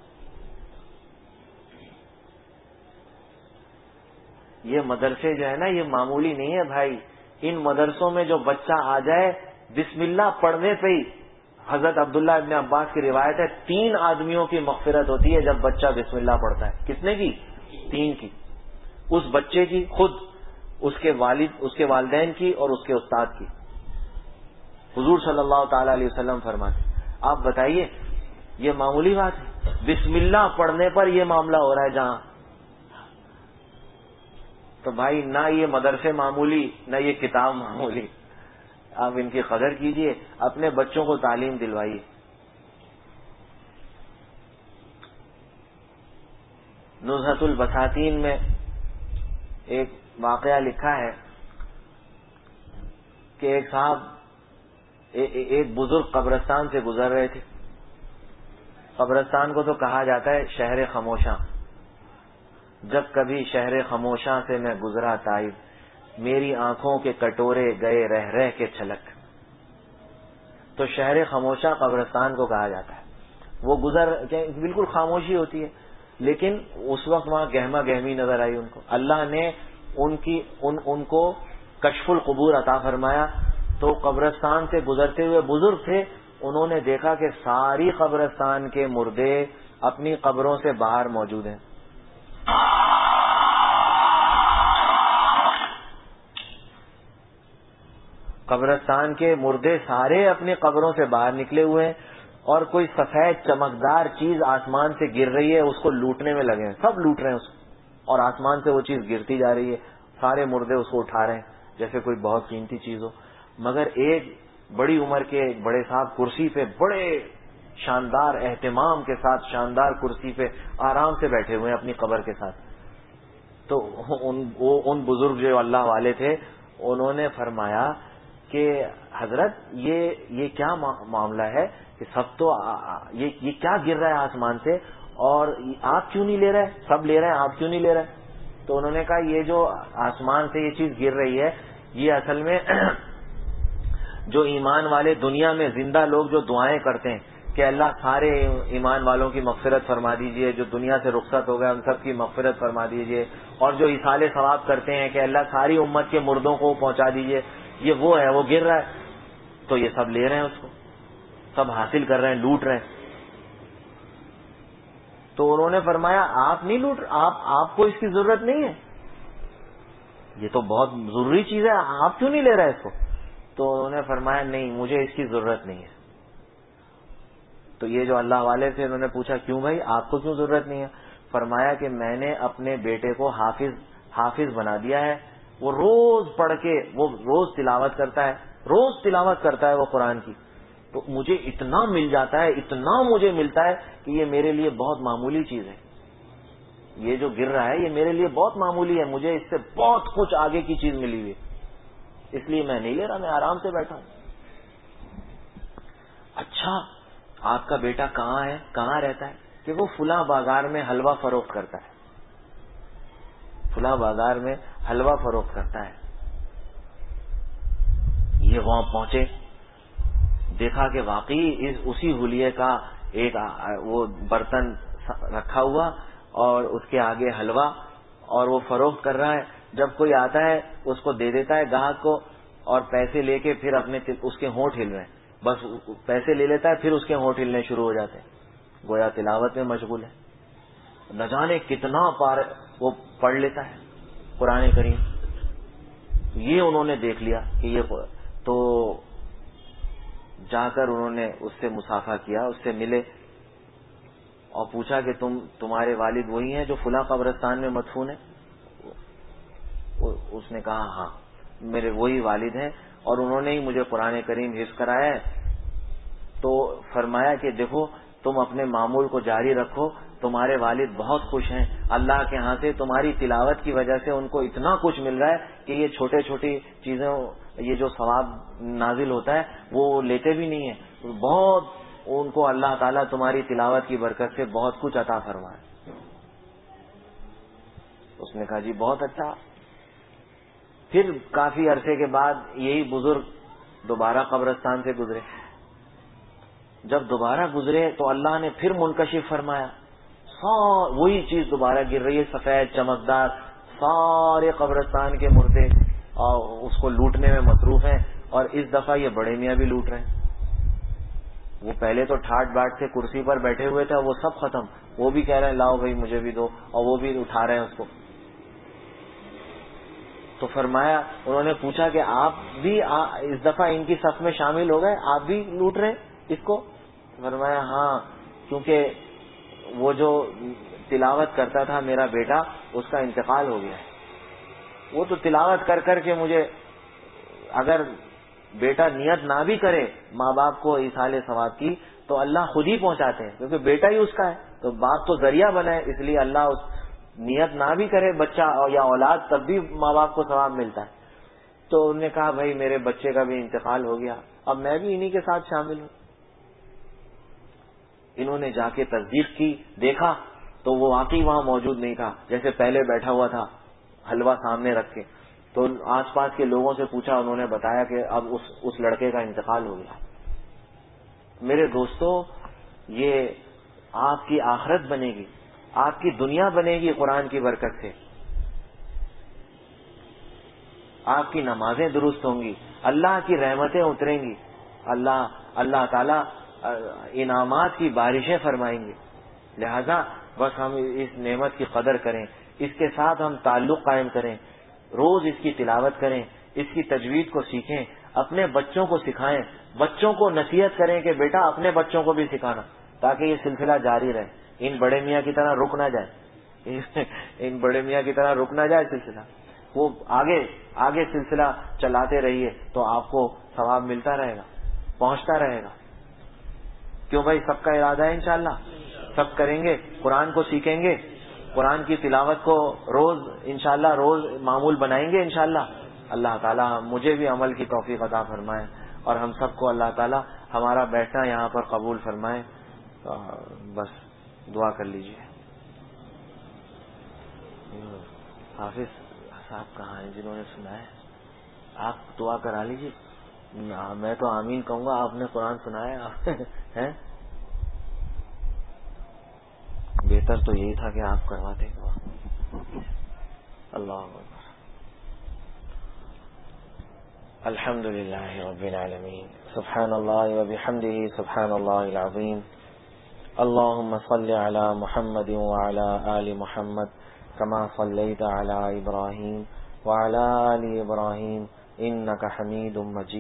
یہ مدرسے جو ہے نا یہ معمولی نہیں ہے بھائی. ان مدرسوں میں جو بچہ آ جائے بسم اللہ پڑھنے پہ ہی, حضرت عبداللہ ابن عباس کی روایت ہے, تین آدمیوں کی مغفرت ہوتی ہے جب بچہ بسم اللہ پڑھتا ہے. کتنے کی؟ تین کی. اس بچے کی خود, اس کے والد اس کے والدین کی اور اس کے استاد کی. حضور صلی اللہ تعالی علیہ وسلم فرماتے. آپ بتائیے یہ معمولی بات ہے؟ بسم اللہ پڑھنے پر یہ معاملہ ہو رہا ہے جہاں. تو بھائی نہ یہ مدرسے معمولی نہ یہ کتاب معمولی, آپ ان کی قدر کیجئے, اپنے بچوں کو تعلیم دلوائیے. نزہۃ البساتین میں ایک واقعہ لکھا ہے کہ ایک صاحب ایک بزرگ قبرستان سے گزر رہے تھے. قبرستان کو تو کہا جاتا ہے شہر خاموشاں. جب کبھی شہر خاموشاں سے میں گزرا تائب, میری آنکھوں کے کٹورے گئے رہ رہ کے چھلک. تو شہر خاموشاں قبرستان کو کہا جاتا ہے. وہ گزر بالکل خاموشی ہوتی ہے, لیکن اس وقت وہاں گہما گہمی نظر آئی ان کو. اللہ نے ان کی ان ان کو کشف القبور عطا فرمایا. تو قبرستان سے گزرتے ہوئے بزرگ تھے, انہوں نے دیکھا کہ ساری قبرستان کے مردے اپنی قبروں سے باہر موجود ہیں. قبرستان کے مردے سارے اپنی قبروں سے باہر نکلے ہوئے ہیں اور کوئی سفید چمکدار چیز آسمان سے گر رہی ہے، اس کو لوٹنے میں لگے ہیں، سب لوٹ رہے ہیں اس کو، اور آسمان سے وہ چیز گرتی جا رہی ہے، سارے مردے اس کو اٹھا رہے ہیں جیسے کوئی بہت قیمتی چیز ہو. مگر ایک بڑی عمر کے ایک بڑے صاحب کرسی پہ بڑے شاندار اہتمام کے ساتھ شاندار کرسی پہ آرام سے بیٹھے ہوئے ہیں اپنی قبر کے ساتھ. تو ان وہ ان بزرگ جو اللہ والے تھے انہوں نے فرمایا کہ حضرت یہ یہ کیا معاملہ ہے کہ سب تو یہ یہ کیا گر رہا ہے آسمان سے اور آپ کیوں نہیں لے رہے؟ سب لے رہے ہیں، آپ کیوں نہیں لے رہے؟ تو انہوں نے کہا یہ جو آسمان سے یہ چیز گر رہی ہے یہ اصل میں جو ایمان والے دنیا میں زندہ لوگ جو دعائیں کرتے ہیں کہ اللہ سارے ایمان والوں کی مغفرت فرما دیجئے، جو دنیا سے رخصت ہو گئے ان سب کی مغفرت فرما دیجئے، اور جو ایصال ثواب کرتے ہیں کہ اللہ ساری امت کے مردوں کو پہنچا دیجئے، یہ وہ ہے، وہ گر رہا ہے. تو یہ سب لے رہے ہیں، اس کو سب حاصل کر رہے ہیں، لوٹ رہے ہیں. تو انہوں نے فرمایا آپ نہیں لوٹ، آپ آپ کو اس کی ضرورت نہیں ہے، یہ تو بہت ضروری چیز ہے، آپ کیوں نہیں لے رہے اس کو؟ تو انہوں نے فرمایا نہیں، مجھے اس کی ضرورت نہیں ہے. تو یہ جو اللہ والے تھے انہوں نے پوچھا کیوں بھائی، آپ کو کیوں ضرورت نہیں ہے؟ فرمایا کہ میں نے اپنے بیٹے کو حافظ حافظ بنا دیا ہے، وہ روز پڑھ کے وہ روز تلاوت کرتا ہے، روز تلاوت کرتا ہے وہ قرآن کی، تو مجھے اتنا مل جاتا ہے، اتنا مجھے ملتا ہے کہ یہ میرے لیے بہت معمولی چیز ہے. یہ جو گر رہا ہے یہ میرے لیے بہت معمولی ہے، مجھے اس سے بہت کچھ آگے کی چیز ملی ہوئی، اس لیے میں نہیں لے رہا، میں آرام سے بیٹھا ہوں. اچھا آپ کا بیٹا کہاں ہے، کہاں رہتا ہے؟ کہ وہ فلاں بازار میں حلوہ فروخت کرتا ہے، فلاں بازار میں حلوہ فروخت کرتا ہے. یہ وہاں پہنچے، دیکھا کہ واقعی اس اسی حلیے کا ایک وہ برتن رکھا ہوا اور اس کے آگے حلوہ، اور وہ فروخت کر رہا ہے. جب کوئی آتا ہے اس کو دے دیتا ہے گاہک کو، اور پیسے لے کے پھر اپنے اس کے ہونٹ ہل رہے ہیں، بس پیسے لے لیتا ہے پھر اس کے ہونٹ ہلنے شروع ہو جاتے ہیں، گویا تلاوت میں مشغول ہے. نہ جانے کتنا پار وہ پڑھ لیتا ہے قرآن کریم. یہ انہوں نے دیکھ لیا کہ یہ، تو جا کر انہوں نے اس سے مصافحہ کیا، اس سے ملے اور پوچھا کہ تم تمہارے والد وہی ہیں جو فلاں قبرستان میں مدفون ہیں؟ اس نے کہا ہاں میرے وہی والد ہیں، اور انہوں نے ہی مجھے قرآن کریم حفظ کرایا ہے. تو فرمایا کہ دیکھو تم اپنے معمول کو جاری رکھو، تمہارے والد بہت خوش ہیں، اللہ کے ہاں سے تمہاری تلاوت کی وجہ سے ان کو اتنا کچھ مل رہا ہے کہ یہ چھوٹے چھوٹی چیزیں، یہ جو ثواب نازل ہوتا ہے وہ لیتے بھی نہیں ہیں، بہت ان کو اللہ تعالیٰ تمہاری تلاوت کی برکت سے بہت کچھ عطا فرمائے. اس نے کہا جی بہت اچھا. پھر کافی عرصے کے بعد یہی بزرگ دوبارہ قبرستان سے گزرے. جب دوبارہ گزرے تو اللہ نے پھر منکشف فرمایا، وہی چیز دوبارہ گر رہی ہے، سفید چمکدار، سارے قبرستان کے مردے اور اس کو لوٹنے میں مصروف ہیں، اور اس دفعہ یہ بڑے میاں بھی لوٹ رہے ہیں. وہ پہلے تو ٹھاٹ باٹ سے کرسی پر بیٹھے ہوئے تھے، وہ سب ختم، وہ بھی کہہ رہے ہیں لاؤ بھائی مجھے بھی دو، اور وہ بھی اٹھا رہے ہیں اس کو. تو فرمایا، انہوں نے پوچھا کہ آپ بھی اس دفعہ ان کی صف میں شامل ہو گئے، آپ بھی لوٹ رہے اس کو؟ فرمایا ہاں، کیونکہ وہ جو تلاوت کرتا تھا میرا بیٹا، اس کا انتقال ہو گیا ہے. وہ تو تلاوت کر کر کے مجھے، اگر بیٹا نیت نہ بھی کرے ماں باپ کو ایصال ثواب کی تو اللہ خود ہی پہنچاتے ہیں، کیونکہ بیٹا ہی اس کا ہے، تو باپ تو ذریعہ بنا ہے، اس لیے اللہ اس نیت نہ بھی کرے بچہ یا اولاد تب بھی ماں باپ کو ثواب ملتا ہے. تو انہوں نے کہا بھائی میرے بچے کا بھی انتقال ہو گیا، اب میں بھی انہی کے ساتھ شامل ہوں. انہوں نے جا کے تصدیق کی، دیکھا تو وہ واقعی وہاں موجود نہیں تھا، جیسے پہلے بیٹھا ہوا تھا حلوہ سامنے رکھ کے. تو آس پاس کے لوگوں سے پوچھا، انہوں نے بتایا کہ اب اس اس لڑکے کا انتقال ہو گیا. میرے دوستو، یہ آپ کی آخرت بنے گی، آپ کی دنیا بنے گی قرآن کی برکت سے. آپ کی نمازیں درست ہوں گی، اللہ کی رحمتیں اتریں گی، اللہ اللہ تعالی انعامات کی بارشیں فرمائیں گے. لہذا بس ہم اس نعمت کی قدر کریں، اس کے ساتھ ہم تعلق قائم کریں، روز اس کی تلاوت کریں، اس کی تجوید کو سیکھیں. اپنے بچوں کو سکھائیں، بچوں کو نصیحت کریں کہ بیٹا اپنے بچوں کو بھی سکھانا، تاکہ یہ سلسلہ جاری رہے، ان بڑے میاں کی طرح رک نہ جائے، ان بڑے میاں کی طرح رک نہ جائے سلسلہ، وہ آگے آگے سلسلہ چلاتے رہیے تو آپ کو ثواب ملتا رہے گا، پہنچتا رہے گا۔ کیوں بھائی، سب کا ارادہ ہے انشاءاللہ، سب کریں گے، قرآن کو سیکھیں گے، قرآن کی تلاوت کو روز انشاءاللہ روز معمول بنائیں گے انشاءاللہ۔ اللہ تعالی مجھے بھی عمل کی توفیق عطا فرمائے، اور ہم سب کو اللہ تعالی ہمارا بیٹھنا یہاں پر قبول فرمائے۔ بس دعا کر لیجیے۔ حافظ صاحب کہاں ہیں جنہوں نے سنا ہے؟ آپ دعا کرا لیجیے۔ میں تو آمین کہوں گا، آپ نے قرآن سنایا ہے، بہتر تو یہی تھا کہ آپ کرواتے دعا۔ اللہ اکبر۔ الحمد للہ رب العالمین، سبحان اللہ وبحمدہ، سبحان اللہ العظیم۔ اللہم صل علی محمد وعلی آل محمد کما صلیت علی ابراہیم وعلی آل ابراہیم انک حمید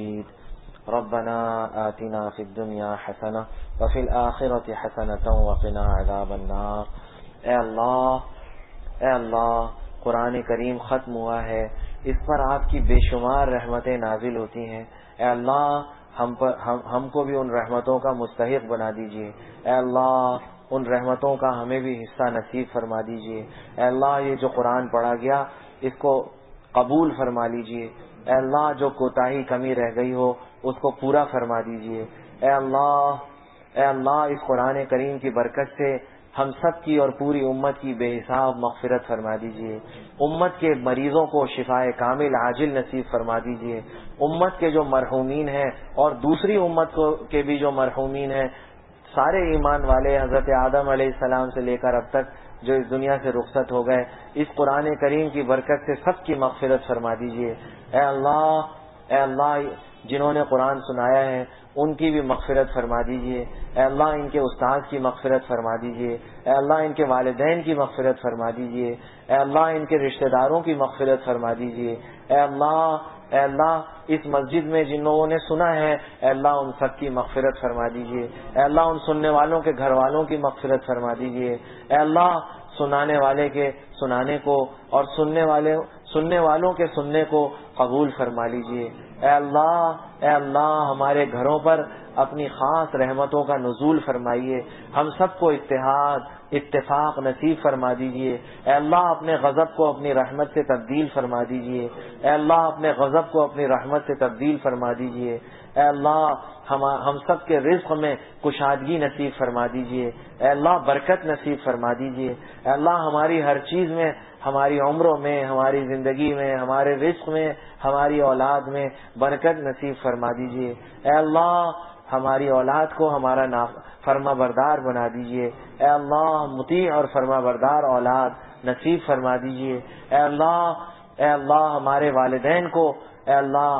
مجید۔ ربنا آتنا فی الدنیا حسنہ وفی الآخرۃ حسنۃ وقنا عذاب النار۔ اے اللہ اے اللہ قرآن کریم ختم ہوا ہے، اس پر آپ کی بے شمار رحمتیں نازل ہوتی ہیں۔ اے اللہ ہم پر ہم, ہم کو بھی ان رحمتوں کا مستحق بنا دیجیے۔ اے اللہ ان رحمتوں کا ہمیں بھی حصہ نصیب فرما دیجیے۔ اے اللہ یہ جو قرآن پڑھا گیا اس کو قبول فرما لیجیے۔ اے اللہ جو کوتاہی کمی رہ گئی ہو اس کو پورا فرما دیجیے۔ اے اللہ اے اللہ اس قرآن کریم کی برکت سے ہم سب کی اور پوری امت کی بے حساب مغفرت فرما دیجیے۔ امت کے مریضوں کو شفائے کامل عاجل نصیب فرما دیجیے۔ امت کے جو مرحومین ہیں اور دوسری امت کو کے بھی جو مرحومین ہیں، سارے ایمان والے حضرت آدم علیہ السلام سے لے کر اب تک جو اس دنیا سے رخصت ہو گئے، اس قرآن کریم کی برکت سے سب کی مغفرت فرما دیجیے۔ اے اللہ اے اللہ جنہوں نے قرآن سنایا ہے ان کی بھی مغفرت فرما دیجیے۔ اے اللہ ان کے استاد کی مغفرت فرما دیجیے۔ اے اللہ ان کے والدین کی مغفرت فرما دیجیے۔ اے اللہ ان کے رشتہ داروں کی مغفرت فرما دیجیے۔ اے اللہ اے اللہ اس مسجد میں جن لوگوں نے سنا ہے، اے اللہ ان سب کی مغفرت فرما دیجیے۔ اے اللہ ان سننے والوں کے گھر والوں کی مغفرت فرما دیجیے۔ اے اللہ سنانے والے کے سنانے کو اور سننے والے سننے والوں کے سننے کو قبول فرما لیجیے۔ اے اللہ اے اللہ ہمارے گھروں پر اپنی خاص رحمتوں کا نزول فرمائیے، ہم سب کو اتحاد اتفاق نصیب فرما دیجیے۔ اے اللہ اپنے غضب کو اپنی رحمت سے تبدیل فرما دیجیے۔ اے اللہ اپنے غضب کو اپنی رحمت سے تبدیل فرما دیجیے۔ اے اللہ ہم ہم سب کے رزق میں کشادگی نصیب فرما دیجیے۔ اے اللہ برکت نصیب فرما دیجیے۔ اے اللہ ہماری ہر چیز میں، ہماری عمروں میں، ہماری زندگی میں، ہمارے رزق میں، ہماری اولاد میں برکت نصیب فرما دیجیے۔ اے اللہ ہماری اولاد کو ہمارا فرما بردار بنا دیجیے۔ اے اللہ مطیع اور فرما بردار اولاد نصیب فرما دیجیے۔ اے اللہ اے اللہ ہمارے والدین کو اے اللہ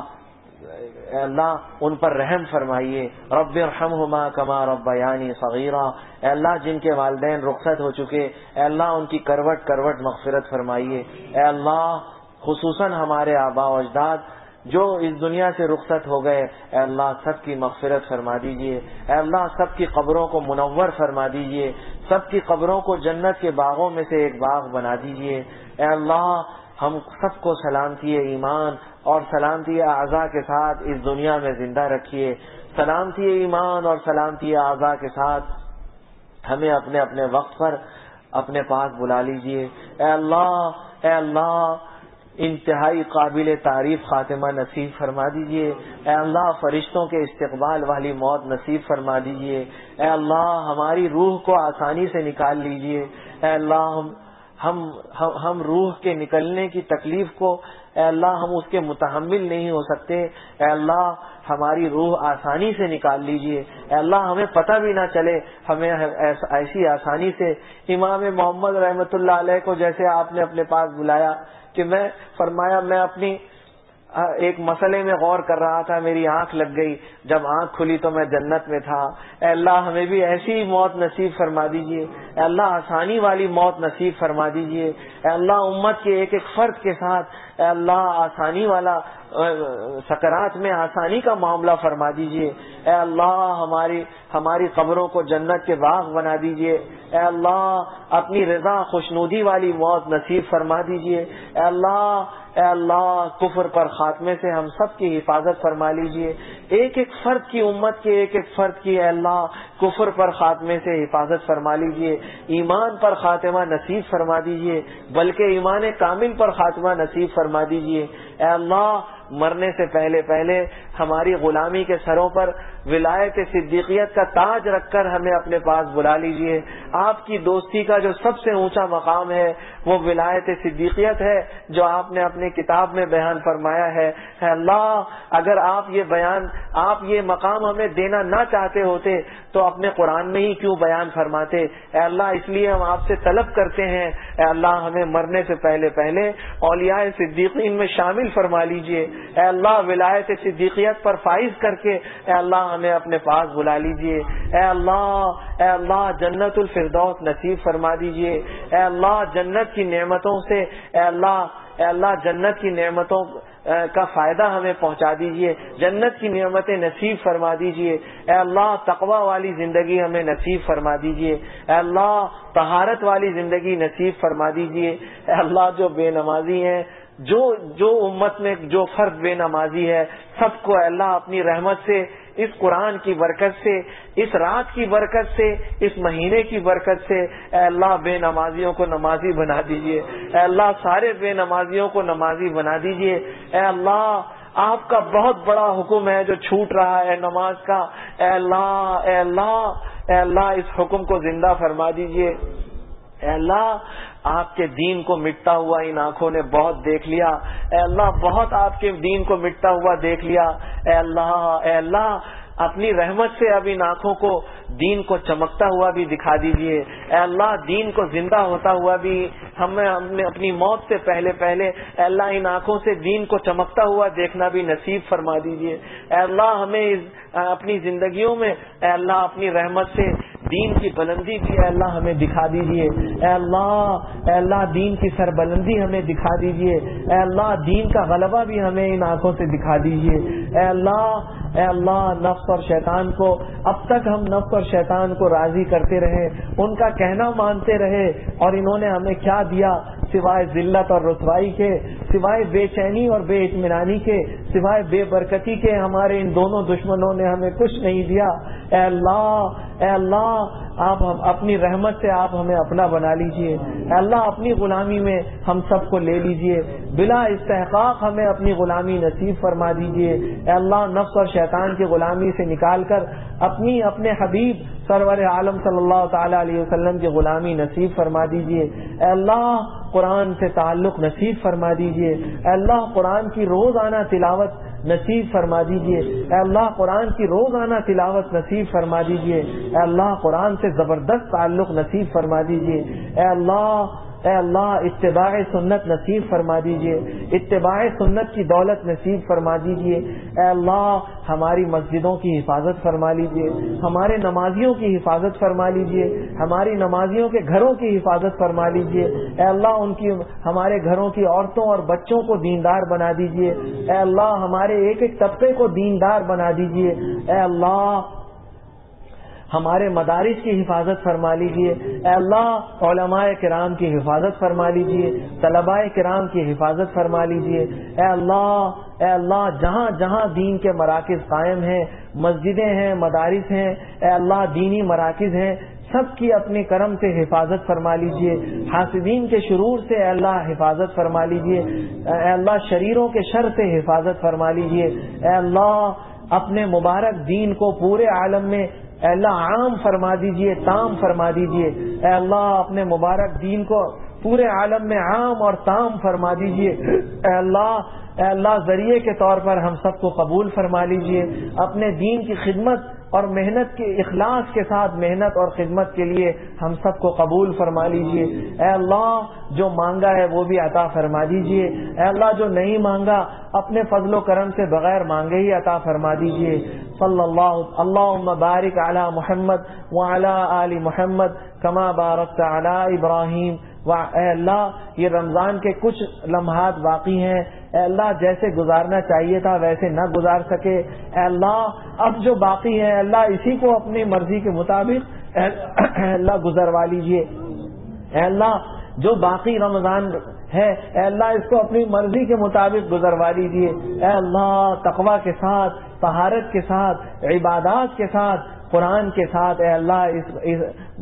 اے اللہ ان پر رحم فرمائیے۔ رب ارحمہما کما ربیانی صغیرا۔ اے اللہ جن کے والدین رخصت ہو چکے، اے اللہ ان کی کروٹ کروٹ مغفرت فرمائیے۔ اے اللہ خصوصاً ہمارے آباء و اجداد جو اس دنیا سے رخصت ہو گئے، اے اللہ سب کی مغفرت فرما دیجیے۔ اے اللہ سب کی قبروں کو منور فرما دیجیے، سب کی قبروں کو جنت کے باغوں میں سے ایک باغ بنا دیجیے۔ اے اللہ ہم سب کو سلامتی ایمان اور سلامتی اعضاء کے ساتھ اس دنیا میں زندہ رکھیے۔ سلامتی ایمان اور سلامتی اعضاء کے ساتھ ہمیں اپنے اپنے وقت پر اپنے پاس بلا لیجیے۔ اے اللہ اے اللہ انتہائی قابل تعریف خاتمہ نصیب فرما دیجیے۔ اے اللہ فرشتوں کے استقبال والی موت نصیب فرما دیجیے۔ اے اللہ ہماری روح کو آسانی سے نکال لیجیے۔ اے اللہ ہم ہم ہم روح کے نکلنے کی تکلیف کو اے اللہ ہم اس کے متحمل نہیں ہو سکتے۔ اے اللہ ہماری روح آسانی سے نکال لیجیے۔ اے اللہ ہمیں پتہ بھی نہ چلے، ہمیں ایسی آسانی سے امام محمد رحمۃ اللہ علیہ کو جیسے آپ نے اپنے پاس بلایا کہ میں فرمایا میں اپنی ایک مسئلے میں غور کر رہا تھا، میری آنکھ لگ گئی، جب آنکھ کھلی تو میں جنت میں تھا۔ اے اللہ ہمیں بھی ایسی موت نصیب فرما دیجئے، اے اللہ آسانی والی موت نصیب فرما دیجئے، اے اللہ امت کے ایک ایک فرد کے ساتھ اے اللہ آسانی والا سکرات میں آسانی کا معاملہ فرما دیجئے۔ اے اللہ ہماری ہماری قبروں کو جنت کے باغ بنا دیجئے۔ اے اللہ اپنی رضا خوشنودی والی موت نصیب فرما دیجئے۔ اے اللہ اے اللہ کفر پر خاتمے سے ہم سب کی حفاظت فرما لیجئے، ایک ایک فرد کی امت کے ایک ایک فرد کی اے اللہ کفر پر خاتمے سے حفاظت فرما لیجئے، ایمان پر خاتمہ نصیب فرما دیجئے، بلکہ ایمان کامل پر خاتمہ نصیب فرما دیجئے۔ اے اللہ مرنے سے پہلے پہلے ہماری غلامی کے سروں پر ولایت صدیقیت کا تاج رکھ کر ہمیں اپنے پاس بلا لیجئے۔ آپ کی دوستی کا جو سب سے اونچا مقام ہے وہ ولایت صدیقیت ہے، جو آپ نے اپنے کتاب میں بیان فرمایا ہے۔ اے اللہ اگر آپ یہ بیان آپ یہ مقام ہمیں دینا نہ چاہتے ہوتے تو اپنے قرآن میں ہی کیوں بیان فرماتے؟ اے اللہ اس لیے ہم آپ سے طلب کرتے ہیں، اے اللہ ہمیں مرنے سے پہلے پہلے اولیاء صدیقین میں شامل فرما لیجئے۔ اے اللہ ولایت صدیقیت پر فائز کر کے اے اللہ ہمیں اپنے پاس بلا لیجئے۔ اے اللہ اے اللہ جنت الفردوس نصیب فرما دیجئے۔ اے اللہ جنت کی نعمتوں سے اے اللہ اے اللہ جنت کی نعمتوں کا فائدہ ہمیں پہنچا دیجئے، جنت کی نعمتیں نصیب فرما دیجئے۔ اے اللہ تقوی والی زندگی ہمیں نصیب فرما دیجئے۔ اے اللہ طہارت والی زندگی نصیب فرما دیجئے۔ اے اللہ جو بے نمازی ہیں، جو جو امت میں جو فرد بے نمازی ہے، سب کو اے اللہ اپنی رحمت سے، اس قرآن کی برکت سے، اس رات کی برکت سے، اس مہینے کی برکت سے اے اللہ بے نمازیوں کو نمازی بنا دیجئے۔ اے اللہ سارے بے نمازیوں کو نمازی بنا دیجئے۔ اے اللہ آپ کا بہت بڑا حکم ہے جو چھوٹ رہا ہے نماز کا، اے اللہ اے اللہ اے اللہ اس حکم کو زندہ فرما دیجئے۔ اے اللہ آپ کے دین کو مٹتا ہوا ان آنکھوں نے بہت دیکھ لیا، اے اللہ بہت آپ کے دین کو مٹتا ہوا دیکھ لیا۔ اے اللہ اے اللہ اپنی رحمت سے اب ان آنکھوں کو دین کو چمکتا ہوا بھی دکھا دیجئے۔ اے اللہ دین کو زندہ ہوتا ہوا بھی ہمیں ہمیں اپنی موت سے پہلے پہلے اے اللہ ان آنکھوں سے دین کو چمکتا ہوا دیکھنا بھی نصیب فرما دیجئے۔ اے اللہ ہمیں اپنی زندگیوں میں اے اللہ اپنی رحمت سے دین کی بلندی بھی اے اللہ ہمیں دکھا دیجئے۔ اے اللہ اے اللہ دین کی سربلندی ہمیں دکھا دیجئے۔ اے اللہ دین کا غلبہ بھی ہمیں ان آنکھوں سے دکھا دیجئے۔ اے اللہ اے اللہ نفس اور شیطان کو اب تک ہم نفس اور شیطان کو راضی کرتے رہے، ان کا کہنا مانتے رہے، اور انہوں نے ہمیں کیا دیا سوائے ذلت اور رسوائی کے، سوائے بے چینی اور بے اطمینانی کے، سوائے بے برکتی کے ہمارے ان دونوں دشمنوں نے ہمیں کچھ نہیں دیا۔ اے اللہ اے اللہ آپ اپنی رحمت سے آپ ہمیں اپنا بنا لیجئے۔ اے اللہ اپنی غلامی میں ہم سب کو لے لیجئے، بلا استحقاق ہمیں اپنی غلامی نصیب فرما دیجئے۔ اے اللہ نفس اور شیطان کی غلامی سے نکال کر اپنی اپنے حبیب سرور عالم صلی اللہ تعالی علیہ وسلم کی غلامی نصیب فرما دیجئے۔ اے اللہ قرآن سے تعلق نصیب فرما دیجئے۔ اے اللہ قرآن کی روزانہ تلاوت نصیب فرما دیجئے۔ اے اللہ قرآن کی روزانہ تلاوت نصیب فرما دیجئے۔ اے اللہ قرآن سے زبردست تعلق نصیب فرما دیجئے۔ اے اللہ اے اللہ اتباع سنت نصیب فرما دیجئے، اتباع سنت کی دولت نصیب فرما دیجئے۔ اے اللہ ہماری مسجدوں کی حفاظت فرما لیجئے، ہمارے نمازیوں کی حفاظت فرما لیجئے، ہماری نمازیوں کے گھروں کی حفاظت فرما لیجئے۔ اے اللہ ان کی ہمارے گھروں کی عورتوں اور بچوں کو دیندار بنا دیجئے۔ اے اللہ ہمارے ایک ایک طبقے کو دیندار بنا دیجئے۔ اے اللہ ہمارے مدارس کی حفاظت فرما لیجئے۔ اے اللہ علماء کرام کی حفاظت فرما لیجئے، طلباء کرام کی حفاظت فرما لیجئے۔ اے اللہ اے اللہ جہاں جہاں دین کے مراکز قائم ہیں، مسجدیں ہیں، مدارس ہیں، اے اللہ دینی مراکز ہیں، سب کی اپنے کرم سے حفاظت فرما لیجئے۔ حاسدین کے شرور سے اے اللہ حفاظت فرما لیجئے۔ اے اللہ شریروں کے شر سے حفاظت فرما لیجئے۔ اے اللہ اپنے مبارک دین کو پورے عالم میں اے اللہ عام فرما دیجئے، تام فرما دیجئے۔ اے اللہ اپنے مبارک دین کو پورے عالم میں عام اور تام فرما دیجئے۔ اے اللہ اے اللہ ذریعے کے طور پر ہم سب کو قبول فرما لیجئے، اپنے دین کی خدمت اور محنت کے اخلاص کے ساتھ محنت اور خدمت کے لیے ہم سب کو قبول فرما لیجئے۔ اے اللہ جو مانگا ہے وہ بھی عطا فرما دیجئے، اے اللہ جو نہیں مانگا اپنے فضل و کرم سے بغیر مانگے ہی عطا فرما دیجئے۔ صلی اللہ اللہم بارک علی محمد وعلی آل محمد کما بارکت علی ابراہیم۔ اے اللہ یہ رمضان کے کچھ لمحات باقی ہیں، اے اللہ جیسے گزارنا چاہیے تھا ویسے نہ گزار سکے، اے اللہ اب جو باقی ہے اللہ اسی کو اپنی مرضی کے مطابق اے اللہ گزروا لیجئے۔ اے اللہ جو باقی رمضان ہے اے اللہ اس کو اپنی مرضی کے مطابق گزروا لیجئے۔ اے اللہ تقوی کے ساتھ، طہارت کے ساتھ، عبادات کے ساتھ، قرآن کے ساتھ اے اللہ اس, اس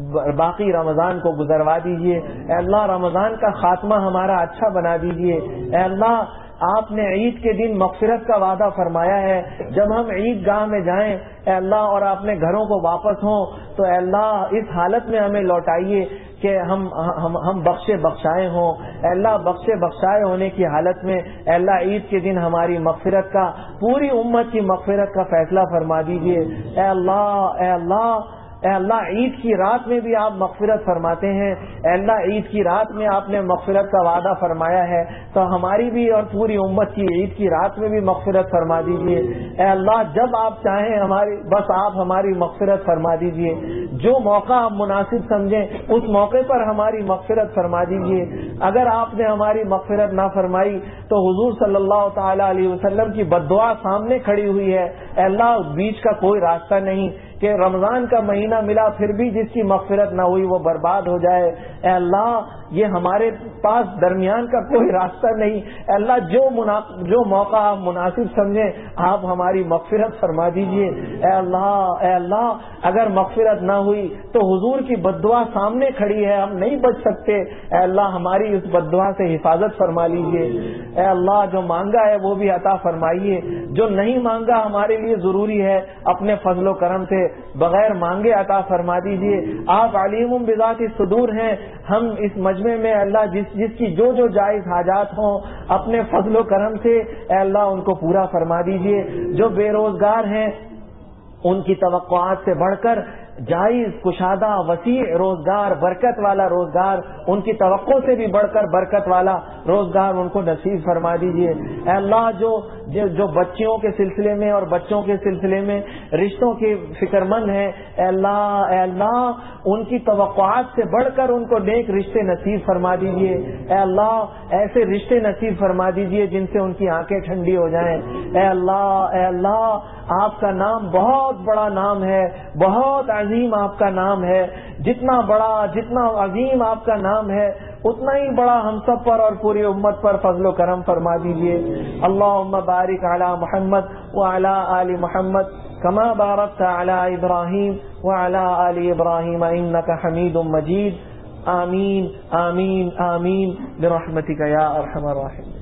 باقی رمضان کو گزروا دیجئے۔ اے اللہ رمضان کا خاتمہ ہمارا اچھا بنا دیجئے۔ اے اللہ آپ نے عید کے دن مغفرت کا وعدہ فرمایا ہے، جب ہم عید گاہ میں جائیں اے اللہ اور اپنے گھروں کو واپس ہوں تو اے اللہ اس حالت میں ہمیں لوٹائیے کہ ہم ہم ہم بخشے بخشائے ہوں۔ اے اللہ بخشے بخشائے ہونے کی حالت میں اے اللہ عید کے دن ہماری مغفرت کا، پوری امت کی مغفرت کا فیصلہ فرما دیجئے۔ اے اللہ اے اللہ اے اللہ عید کی رات میں بھی آپ مغفرت فرماتے ہیں، اے اللہ عید کی رات میں آپ نے مغفرت کا وعدہ فرمایا ہے تو ہماری بھی اور پوری امت کی عید کی رات میں بھی مغفرت فرما دیجئے۔ اے اللہ جب آپ چاہیں ہماری بس آپ ہماری مغفرت فرما دیجئے، جو موقع آپ مناسب سمجھیں اس موقع پر ہماری مغفرت فرما دیجئے۔ اگر آپ نے ہماری مغفرت نہ فرمائی تو حضور صلی اللہ تعالی علیہ وسلم کی بد دعا سامنے کھڑی ہوئی ہے، اے اللہ بیچ کا کوئی راستہ نہیں کہ رمضان کا مہینہ ملا پھر بھی جس کی مغفرت نہ ہوئی وہ برباد ہو جائے۔ اے اللہ یہ ہمارے پاس درمیان کا کوئی راستہ نہیں، اے اللہ جو منا... جو موقع آپ مناسب سمجھیں آپ ہماری مغفرت فرما دیجئے۔ اے اللہ اے اللہ اگر مغفرت نہ ہوئی تو حضور کی بد دعا سامنے کھڑی ہے، ہم نہیں بچ سکتے، اے اللہ ہماری اس بد دعا سے حفاظت فرما لیجئے۔ اے اللہ جو مانگا ہے وہ بھی عطا فرمائیے، جو نہیں مانگا ہمارے لیے ضروری ہے اپنے فضل و کرم سے بغیر مانگے عطا فرما دیجئے۔ آپ علیم بذات الصدور ہیں، ہم اس مجمع میں اللہ جس جس کی جو جو جائز حاجات ہوں اپنے فضل و کرم سے اے اللہ ان کو پورا فرما دیجئے۔ جو بے روزگار ہیں ان کی توقعات سے بڑھ کر جائز کشادہ وسیع روزگار، برکت والا روزگار، ان کی توقع سے بھی بڑھ کر برکت والا روزگار ان کو نصیب فرما دیجئے۔ اے اللہ جو جو بچیوں کے سلسلے میں اور بچوں کے سلسلے میں رشتوں کی فکر مند ہیں اے اللہ اے اللہ ان کی توقعات سے بڑھ کر ان کو نیک رشتے نصیب فرما دیجئے۔ اے اللہ ایسے رشتے نصیب فرما دیجئے جن سے ان کی آنکھیں ٹھنڈی ہو جائیں۔ اے اللہ اے اللہ آپ کا نام بہت بڑا نام ہے، بہت عظیم آپ کا نام ہے، جتنا بڑا جتنا عظیم آپ کا نام ہے اتنا ہی بڑا ہم سب پر اور پوری امت پر فضل و کرم فرما دیجئے۔ اللہم بارک علی محمد وعلی آل محمد کما بارکت علی ابراہیم وعلی آل ابراہیم انک حمید مجید۔ آمین آمین آمین برحمتک یا ارحم الراحمین۔